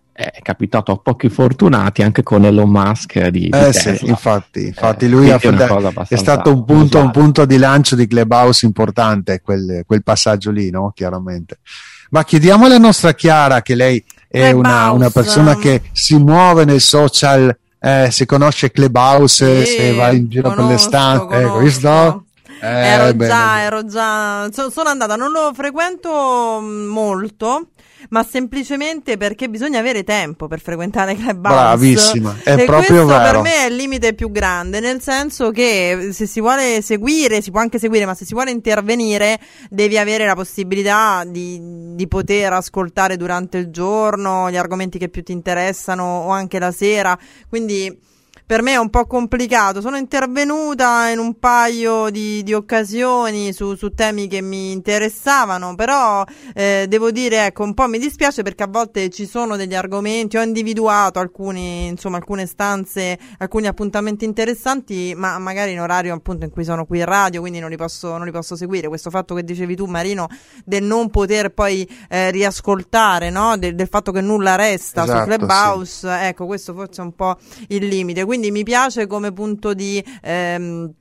è capitato a pochi fortunati, anche con Elon Musk di, di eh Tesla. Sì, infatti, infatti lui eh, ha, è, è stato un punto, un punto di lancio di Clubhouse importante, quel, quel passaggio lì, no? Chiaramente. Ma chiediamo alla nostra Chiara, che lei è una, una persona che si muove nel social, eh, se conosce Clubhouse, sì, se va in giro conosco, per le stanze, ecco, visto? Eh, ero bene. già, ero già, so, sono andata, non lo frequento molto, ma semplicemente perché bisogna avere tempo per frequentare Clubhouse. Bravissima, è e proprio questo vero. Per me è il limite più grande, nel senso che se si vuole seguire, si può anche seguire, ma se si vuole intervenire devi avere la possibilità di, di poter ascoltare durante il giorno gli argomenti che più ti interessano, o anche la sera, quindi per me è un po' complicato. Sono intervenuta in un paio di, di occasioni su, su temi che mi interessavano, però eh, devo dire, ecco, un po' mi dispiace perché a volte ci sono degli argomenti, ho individuato alcuni, insomma, alcune stanze, alcuni appuntamenti interessanti, ma magari in orario appunto in cui sono qui in radio, quindi non li posso, non li posso seguire. Questo fatto che dicevi tu, Marino, del non poter poi eh, riascoltare, no? Del, del fatto che nulla resta, esatto, su Clubhouse, sì. Ecco, questo forse è un po' il limite. Quindi Quindi mi piace come punto di ehm,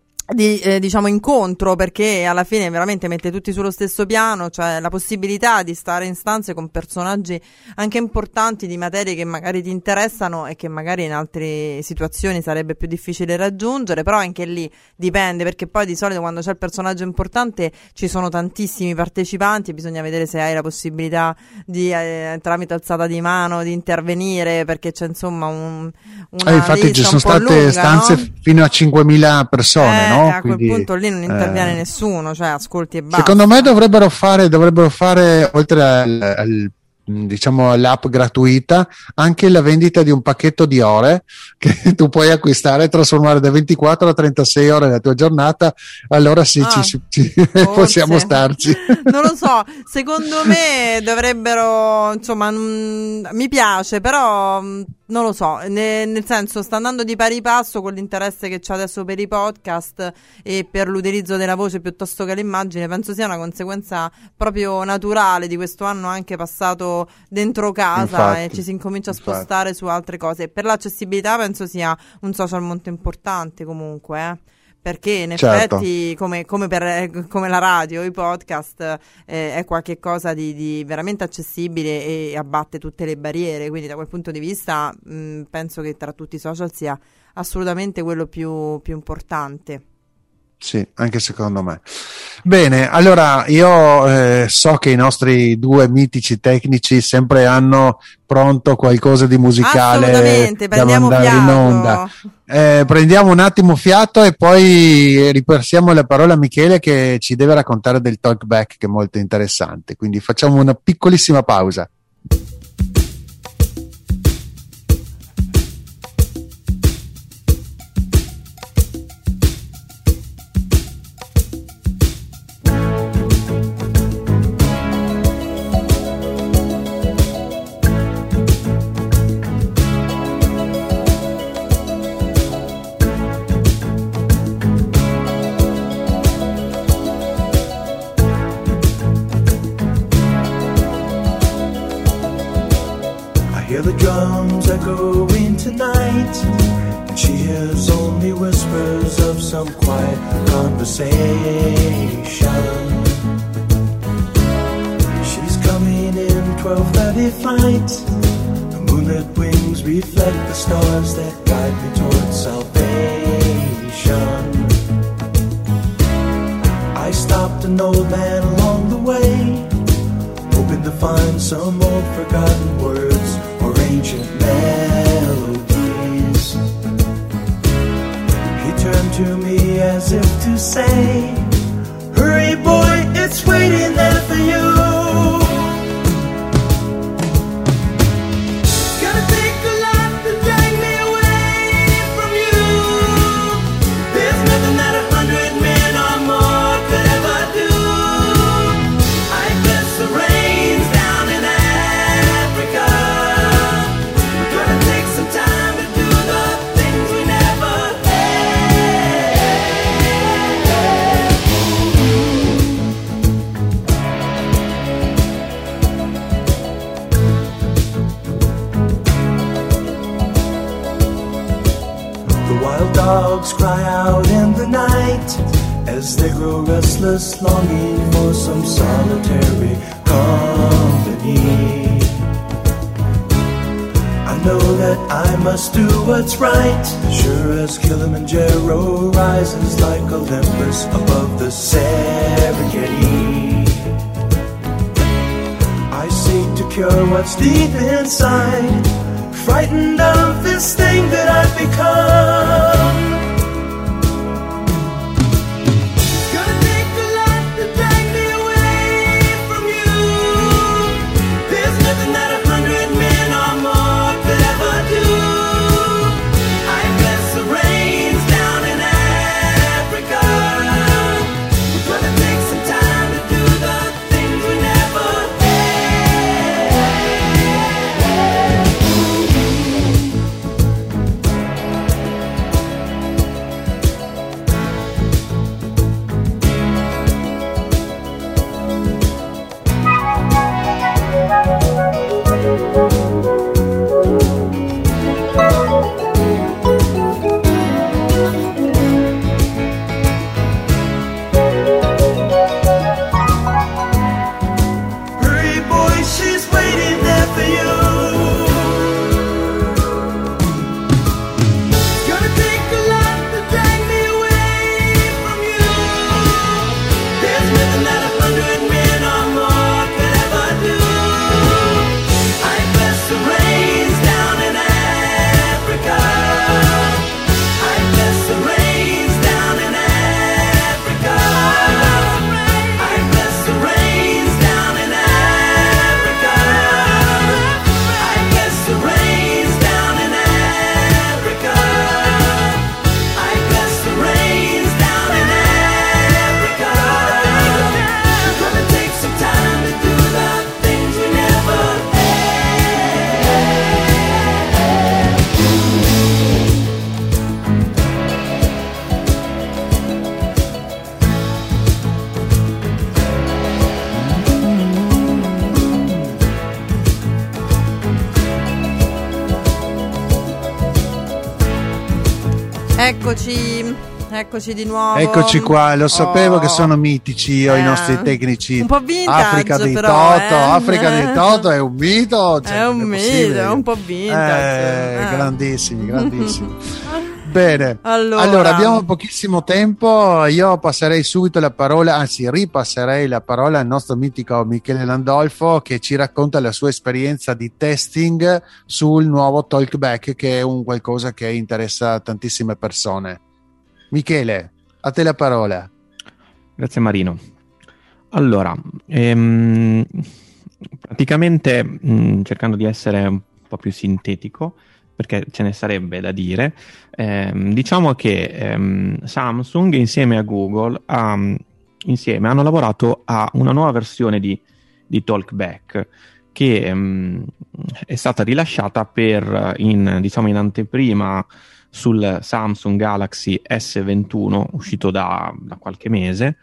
di eh, diciamo incontro, perché alla fine veramente mette tutti sullo stesso piano, cioè la possibilità di stare in stanze con personaggi anche importanti di materie che magari ti interessano e che magari in altre situazioni sarebbe più difficile raggiungere, però anche lì dipende, perché poi di solito quando c'è il personaggio importante ci sono tantissimi partecipanti e bisogna vedere se hai la possibilità di eh, tramite alzata di mano di intervenire, perché c'è insomma un una eh, infatti ci sono state lunga, stanze, no? Fino a cinquemila persone, eh, no? A quel Quindi, punto lì non interviene eh, nessuno, cioè ascolti e basta. Secondo me dovrebbero fare, dovrebbero fare oltre al, al diciamo l'app gratuita, anche la vendita di un pacchetto di ore che tu puoi acquistare e trasformare da ventiquattro a trentasei ore la tua giornata. Allora sì, ah, ci, ci possiamo starci. Non lo so, secondo me dovrebbero, insomma, mh, mi piace, però mh, non lo so, ne, nel senso sta andando di pari passo con l'interesse che c'è adesso per i podcast e per l'utilizzo della voce piuttosto che l'immagine. Penso sia una conseguenza proprio naturale di questo anno anche passato dentro casa, infatti, e ci si incomincia a infatti. spostare su altre cose. Per l'accessibilità penso sia un social molto importante comunque, eh? Perché in certo. effetti come, come, per, come la radio, i podcast eh, è qualche cosa di, di veramente accessibile e abbatte tutte le barriere, quindi da quel punto di vista mh, penso che tra tutti i social sia assolutamente quello più, più importante. Sì, anche secondo me. Bene, allora io eh, so che i nostri due mitici tecnici sempre hanno pronto qualcosa di musicale da mandare fiato. in onda. Eh, prendiamo un attimo fiato e poi ripassiamo la parola a Michele che ci deve raccontare del talkback, che è molto interessante. Quindi facciamo una piccolissima pausa. What's right, sure as Kilimanjaro rises like Olympus above the Serengeti. I seek to cure what's deep inside, frightened of this thing that I've become. Eccoci, eccoci di nuovo. Eccoci qua, lo sapevo oh. che sono mitici io, eh, i nostri tecnici. Un po' vintage, Africa di però, Toto, eh. Africa di Toto è un mito. Cioè, è un è mito, è un po' vintage. Eh, eh. Grandissimi, grandissimi. Bene, allora. allora abbiamo pochissimo tempo, io passerei subito la parola, anzi ripasserei la parola al nostro mitico Michele Landolfo, che ci racconta la sua esperienza di testing sul nuovo Talkback, che è un qualcosa che interessa tantissime persone. Michele, a te la parola. Grazie Marino. Allora, ehm, praticamente mh, cercando di essere un po' più sintetico, perché ce ne sarebbe da dire, ehm, diciamo che ehm, Samsung insieme a Google ha, insieme hanno lavorato a una nuova versione di, di Talkback che ehm, è stata rilasciata per in, diciamo in anteprima sul Samsung Galaxy S ventuno uscito da, da qualche mese,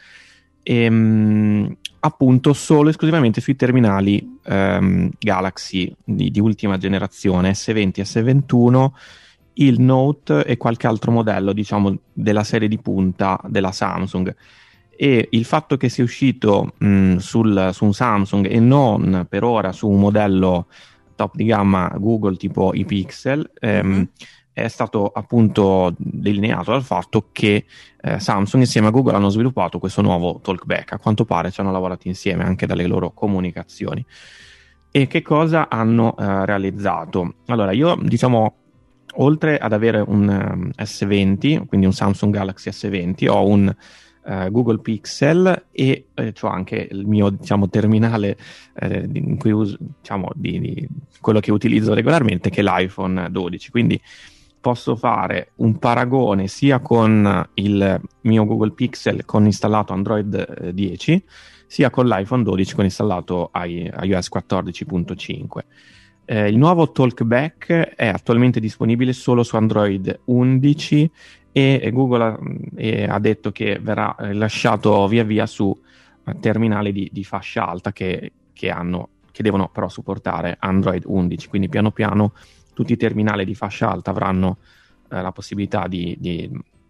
e, appunto solo esclusivamente sui terminali ehm, Galaxy di, di ultima generazione S venti, S ventuno, il Note e qualche altro modello, diciamo, della serie di punta della Samsung. E il fatto che sia uscito mh, sul, su un Samsung e non per ora su un modello top di gamma Google tipo i Pixel ehm, mm-hmm. è stato appunto delineato dal fatto che eh, Samsung insieme a Google hanno sviluppato questo nuovo Talkback. A quanto pare ci hanno lavorato insieme anche dalle loro comunicazioni. E che cosa hanno eh, realizzato? Allora, io diciamo, oltre ad avere un um, S venti, quindi un Samsung Galaxy S venti, ho un uh, Google Pixel e eh, ho anche il mio, diciamo, terminale eh, in cui uso, diciamo, di, di quello che utilizzo regolarmente, che è l'iPhone dodici. Quindi posso fare un paragone sia con il mio Google Pixel con installato Android dieci, sia con l'iPhone dodici con installato i o S quattordici punto cinque. Eh, il nuovo Talkback è attualmente disponibile solo su Android undici e, e Google ha, e ha detto che verrà rilasciato via via su uh, terminali di, di fascia alta che, che, hanno, che devono però supportare Android undici, quindi piano piano tutti i terminali di fascia alta avranno uh, la possibilità di, di,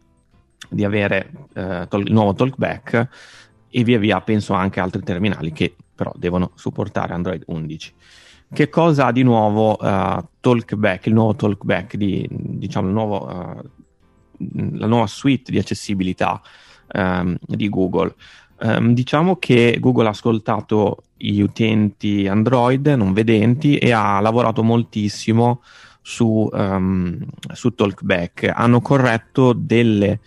di avere uh, tol- il nuovo Talkback, e via via penso anche altri terminali che però devono supportare Android undici. Che cosa ha di nuovo uh, Talkback, il nuovo Talkback, di, diciamo il nuovo, uh, la nuova suite di accessibilità um, di Google? Um, diciamo che Google ha ascoltato gli utenti Android non vedenti e ha lavorato moltissimo su, um, su Talkback. Hanno corretto delle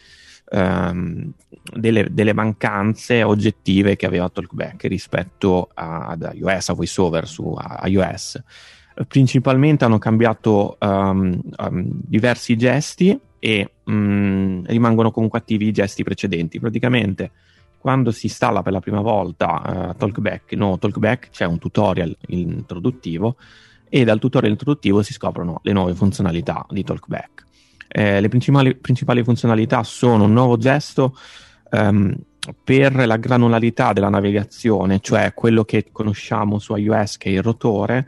Um, delle, delle mancanze oggettive che aveva Talkback rispetto a, ad iOS, a VoiceOver su a, iOS. Principalmente hanno cambiato um, um, diversi gesti e um, rimangono comunque attivi i gesti precedenti. Praticamente quando si installa per la prima volta uh, Talkback, no, Talkback c'è un tutorial introduttivo e dal tutorial introduttivo si scoprono le nuove funzionalità di Talkback. Eh, le principali, principali funzionalità sono un nuovo gesto um, per la granularità della navigazione, cioè quello che conosciamo su iOS, che è il rotore,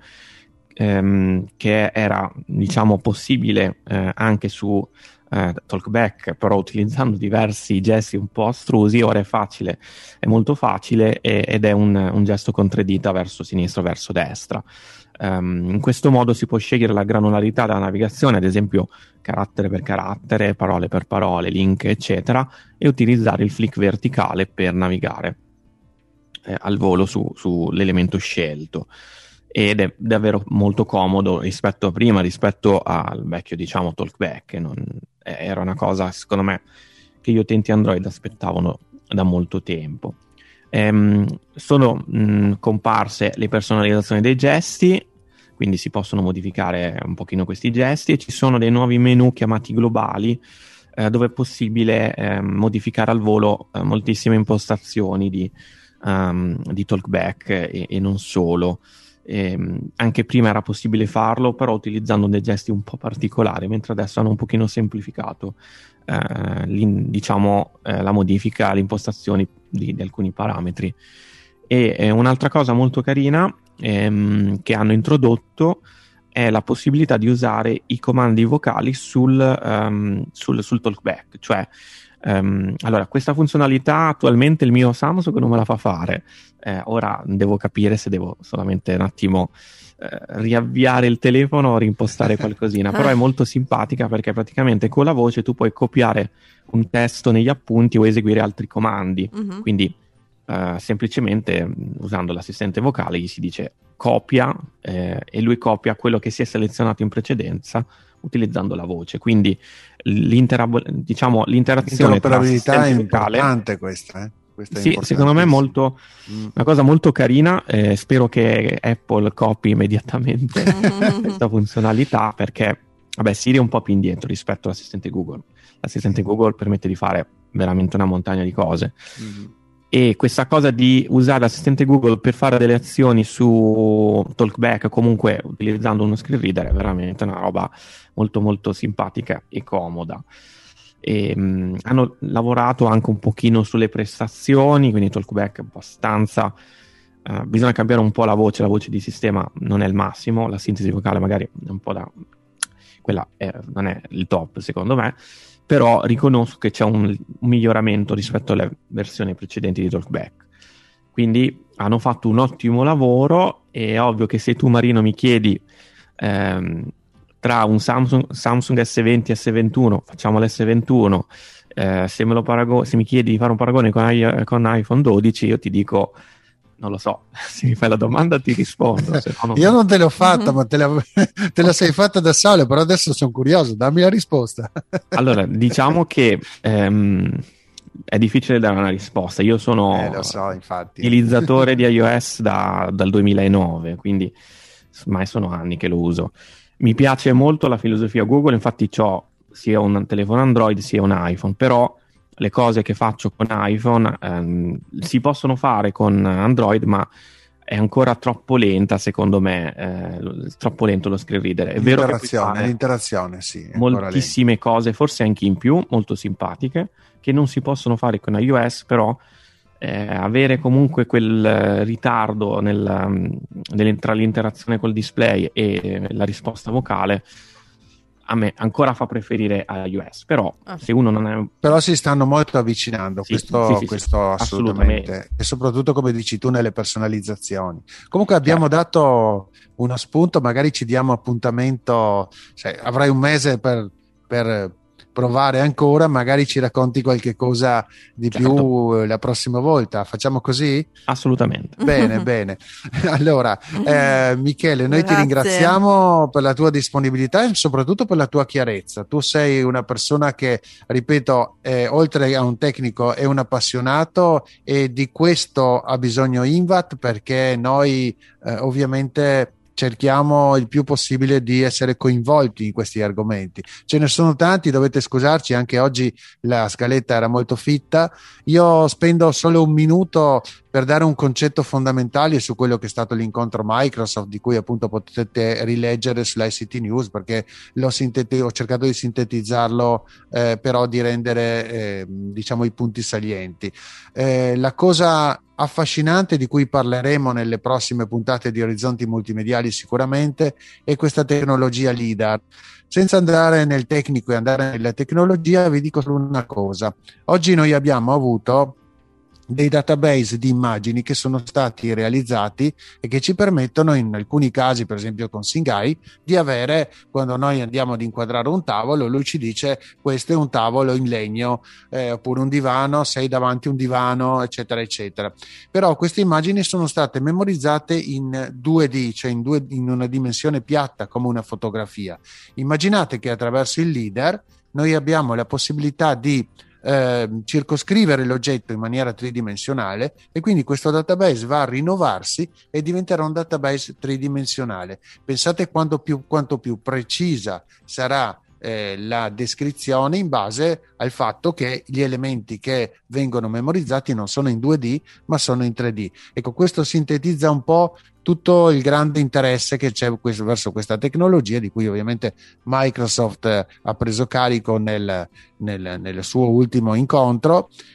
um, che era, diciamo, possibile eh, anche su eh, Talkback, però utilizzando diversi gesti un po' astrusi. Ora è facile, è molto facile, e, ed è un, un gesto con tre dita verso sinistra o verso destra. Um, in questo modo si può scegliere la granularità della navigazione, ad esempio carattere per carattere, parole per parole, link eccetera, e utilizzare il flick verticale per navigare eh, al volo su, sull'elemento scelto, ed è davvero molto comodo rispetto a prima, rispetto al vecchio, diciamo, Talkback. Non, era una cosa, secondo me, che gli utenti Android aspettavano da molto tempo. Ehm, sono mh, comparse le personalizzazioni dei gesti, quindi si possono modificare un pochino questi gesti, e ci sono dei nuovi menu chiamati globali eh, dove è possibile eh, modificare al volo eh, moltissime impostazioni di, um, di Talkback e, e non solo. E, anche prima era possibile farlo, però utilizzando dei gesti un po' particolari, mentre adesso hanno un pochino semplificato eh, diciamo eh, la modifica, le impostazioni di, di alcuni parametri. E eh, un'altra cosa molto carina ehm, che hanno introdotto è la possibilità di usare i comandi vocali sul, um, sul, sul talkback, cioè um, allora questa funzionalità attualmente il mio Samsung non me la fa fare, eh, ora devo capire se devo solamente un attimo eh, riavviare il telefono o rimpostare qualcosina, però è molto simpatica perché praticamente con la voce tu puoi copiare un testo negli appunti o eseguire altri comandi, uh-huh. quindi Uh, semplicemente usando l'assistente vocale gli si dice copia eh, e lui copia quello che si è selezionato in precedenza utilizzando la voce, quindi diciamo, l'interazione tra l'interoperabilità è vocale, importante questa, eh? Questa è sì, secondo me è molto mm. una cosa molto carina, eh, spero che Apple copi immediatamente questa funzionalità, perché vabbè, Siri è un po' più indietro rispetto all'assistente Google. L'assistente Google permette di fare veramente una montagna di cose. Mm. E questa cosa di usare l'assistente Google per fare delle azioni su TalkBack, comunque utilizzando uno screen reader, è veramente una roba molto molto simpatica e comoda. E, mh, hanno lavorato anche un pochino sulle prestazioni, quindi TalkBack abbastanza, uh, bisogna cambiare un po' la voce, la voce di sistema non è il massimo, la sintesi vocale magari è un po' da... quella è, non è il top secondo me, però riconosco che c'è un, un miglioramento rispetto alle versioni precedenti di TalkBack, quindi hanno fatto un ottimo lavoro. È ovvio che se tu, Marino, mi chiedi ehm, tra un Samsung, Samsung S venti e S ventuno, facciamo l'S ventuno, eh, se, me lo parago- se mi chiedi di fare un paragone con, I- con iPhone dodici, io ti dico non lo so, se mi fai la domanda ti rispondo. Se no non... Io non te l'ho fatta, ma te la, te la sei fatta da solo, però adesso sono curioso, dammi la risposta. Allora, diciamo che ehm, è difficile dare una risposta. Io sono eh, lo so, infatti. utilizzatore di iOS da, dal duemilanove, quindi ormai sono anni che lo uso. Mi piace molto la filosofia Google, infatti ho sia un telefono Android sia un iPhone, però le cose che faccio con iPhone ehm, si possono fare con Android, ma è ancora troppo lenta secondo me, eh, troppo lento lo screen reader. È vero che l'interazione, l'interazione sì, moltissime cose, forse anche in più, molto simpatiche, che non si possono fare con iOS, però eh, avere comunque quel eh, ritardo nel, nel, tra l'interazione col display e la risposta vocale a me ancora fa preferire iOS, però ah. se uno non è... Però si stanno molto avvicinando, sì, questo, sì, sì, questo sì, assolutamente. assolutamente, e soprattutto come dici tu nelle personalizzazioni. Comunque abbiamo certo. dato uno spunto, magari ci diamo appuntamento, cioè, avrai un mese per, per provare ancora, magari ci racconti qualche cosa di certo. più la prossima volta. Facciamo così? Assolutamente. Bene, bene. Allora, eh, Michele, noi Grazie. ti ringraziamo per la tua disponibilità e soprattutto per la tua chiarezza. Tu sei una persona che, ripeto, eh, oltre a un tecnico è un appassionato, e di questo ha bisogno Invat, perché noi eh, ovviamente cerchiamo il più possibile di essere coinvolti in questi argomenti. Ce ne sono tanti, dovete scusarci, anche oggi la scaletta era molto fitta. Io spendo solo un minuto per dare un concetto fondamentale su quello che è stato l'incontro Microsoft, di cui appunto potete rileggere sull'I C T News, perché l'ho sinteti- ho cercato di sintetizzarlo, eh, però di rendere eh, diciamo i punti salienti. Eh, la cosa affascinante di cui parleremo nelle prossime puntate di Orizzonti Multimediali sicuramente è questa tecnologia LiDAR. Senza andare nel tecnico e andare nella tecnologia, vi dico solo una cosa: oggi noi abbiamo avuto dei database di immagini che sono stati realizzati e che ci permettono, in alcuni casi, per esempio con Singai, di avere, quando noi andiamo ad inquadrare un tavolo, lui ci dice questo è un tavolo in legno, eh, oppure un divano, sei davanti a un divano, eccetera eccetera. Però queste immagini sono state memorizzate in due D, cioè in, due, in una dimensione piatta come una fotografia. Immaginate che attraverso il LiDAR noi abbiamo la possibilità di Eh, circoscrivere l'oggetto in maniera tridimensionale, e quindi questo database va a rinnovarsi e diventerà un database tridimensionale. Pensate quanto più, quanto più precisa sarà eh, la descrizione in base al fatto che gli elementi che vengono memorizzati non sono in due D ma sono in tre D. Ecco, questo sintetizza un po' tutto il grande interesse che c'è verso questa tecnologia, di cui ovviamente Microsoft ha preso carico nel, nel, nel suo ultimo incontro.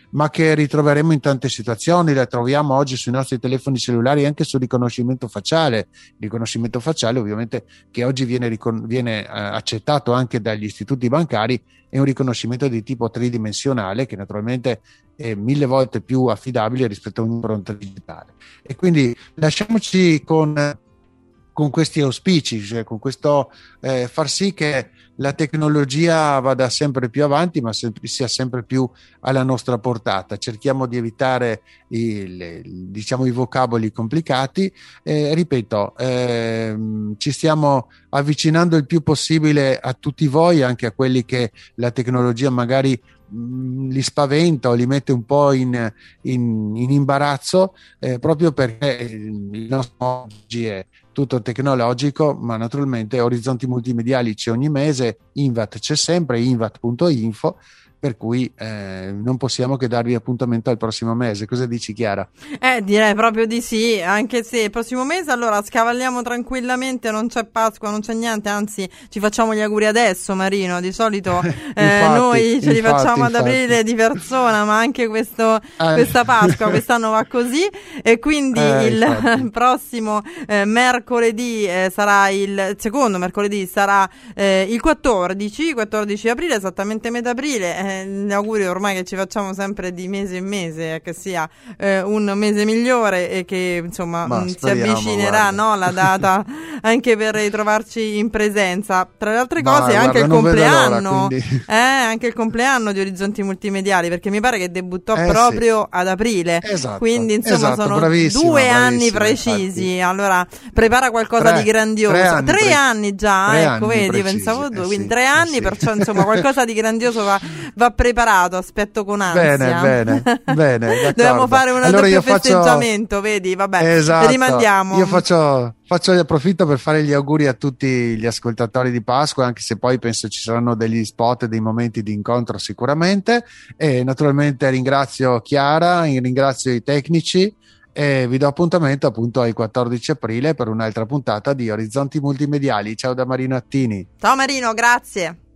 ma che ritroveremo in tante situazioni. La troviamo oggi sui nostri telefoni cellulari anche sul riconoscimento facciale. Il riconoscimento facciale ovviamente che oggi viene, ricon- viene eh, accettato anche dagli istituti bancari, è un riconoscimento di tipo tridimensionale che naturalmente è mille volte più affidabile rispetto a un'impronta digitale. E quindi lasciamoci con, con questi auspici, cioè con questo eh, far sì che la tecnologia vada sempre più avanti, ma sempre, sia sempre più alla nostra portata. Cerchiamo di evitare il, diciamo, i vocaboli complicati. Eh, ripeto, ehm, ci stiamo avvicinando il più possibile a tutti voi, anche a quelli che la tecnologia magari mh, li spaventa o li mette un po' in, in, in imbarazzo, eh, proprio perché il nostro oggi è tutto tecnologico, ma naturalmente orizzonti multimediali c'è ogni mese, Invat c'è sempre, invat punto info, per cui eh, non possiamo che darvi appuntamento al prossimo mese. Cosa dici, Chiara? Eh, direi proprio di sì, anche se il prossimo mese allora scavalliamo tranquillamente, non c'è Pasqua, non c'è niente, anzi ci facciamo gli auguri adesso, Marino. Di solito eh, infatti, noi ce li infatti, facciamo ad infatti. aprile di persona, ma anche questo, eh. questa Pasqua quest'anno va così, e quindi eh, il prossimo eh, mercoledì eh, sarà il, il secondo mercoledì sarà eh, il quattordici aprile, esattamente metà aprile. eh, Gli auguri ormai che ci facciamo sempre di mese in mese, eh, che sia eh, un mese migliore e che insomma Ma mh, si speriamo, avvicinerà, no, la data anche per ritrovarci in presenza. Tra le altre Ma, cose guarda, anche il non vedo compleanno l'ora, quindi. eh, anche il compleanno di Orizzonti Multimediali, perché mi pare che debuttò Eh, proprio ad aprile, Esatto, quindi insomma esatto, sono bravissima, due anni bravissima, precisi. infatti. Allora prepara qualcosa Tre- di grandioso. tre anni Tre pre- anni già, tre ecco, anni vedi, precisi, pensavo eh due, sì, quindi tre eh anni, sì. perciò insomma qualcosa di grandioso va, va preparato, aspetto con ansia. Bene, bene, bene, d'accordo. Dobbiamo fare un Allora doppio io faccio- festeggiamento, vedi, vabbè, Esatto. rimandiamo. Io faccio, faccio approfitto per fare gli auguri a tutti gli ascoltatori di Pasqua, anche se poi penso ci saranno degli spot e dei momenti di incontro sicuramente. E naturalmente ringrazio Chiara, ringrazio i tecnici e vi do appuntamento appunto al quattordici aprile per un'altra puntata di Orizzonti Multimediali. Ciao da Marino Attini. Ciao Marino, grazie.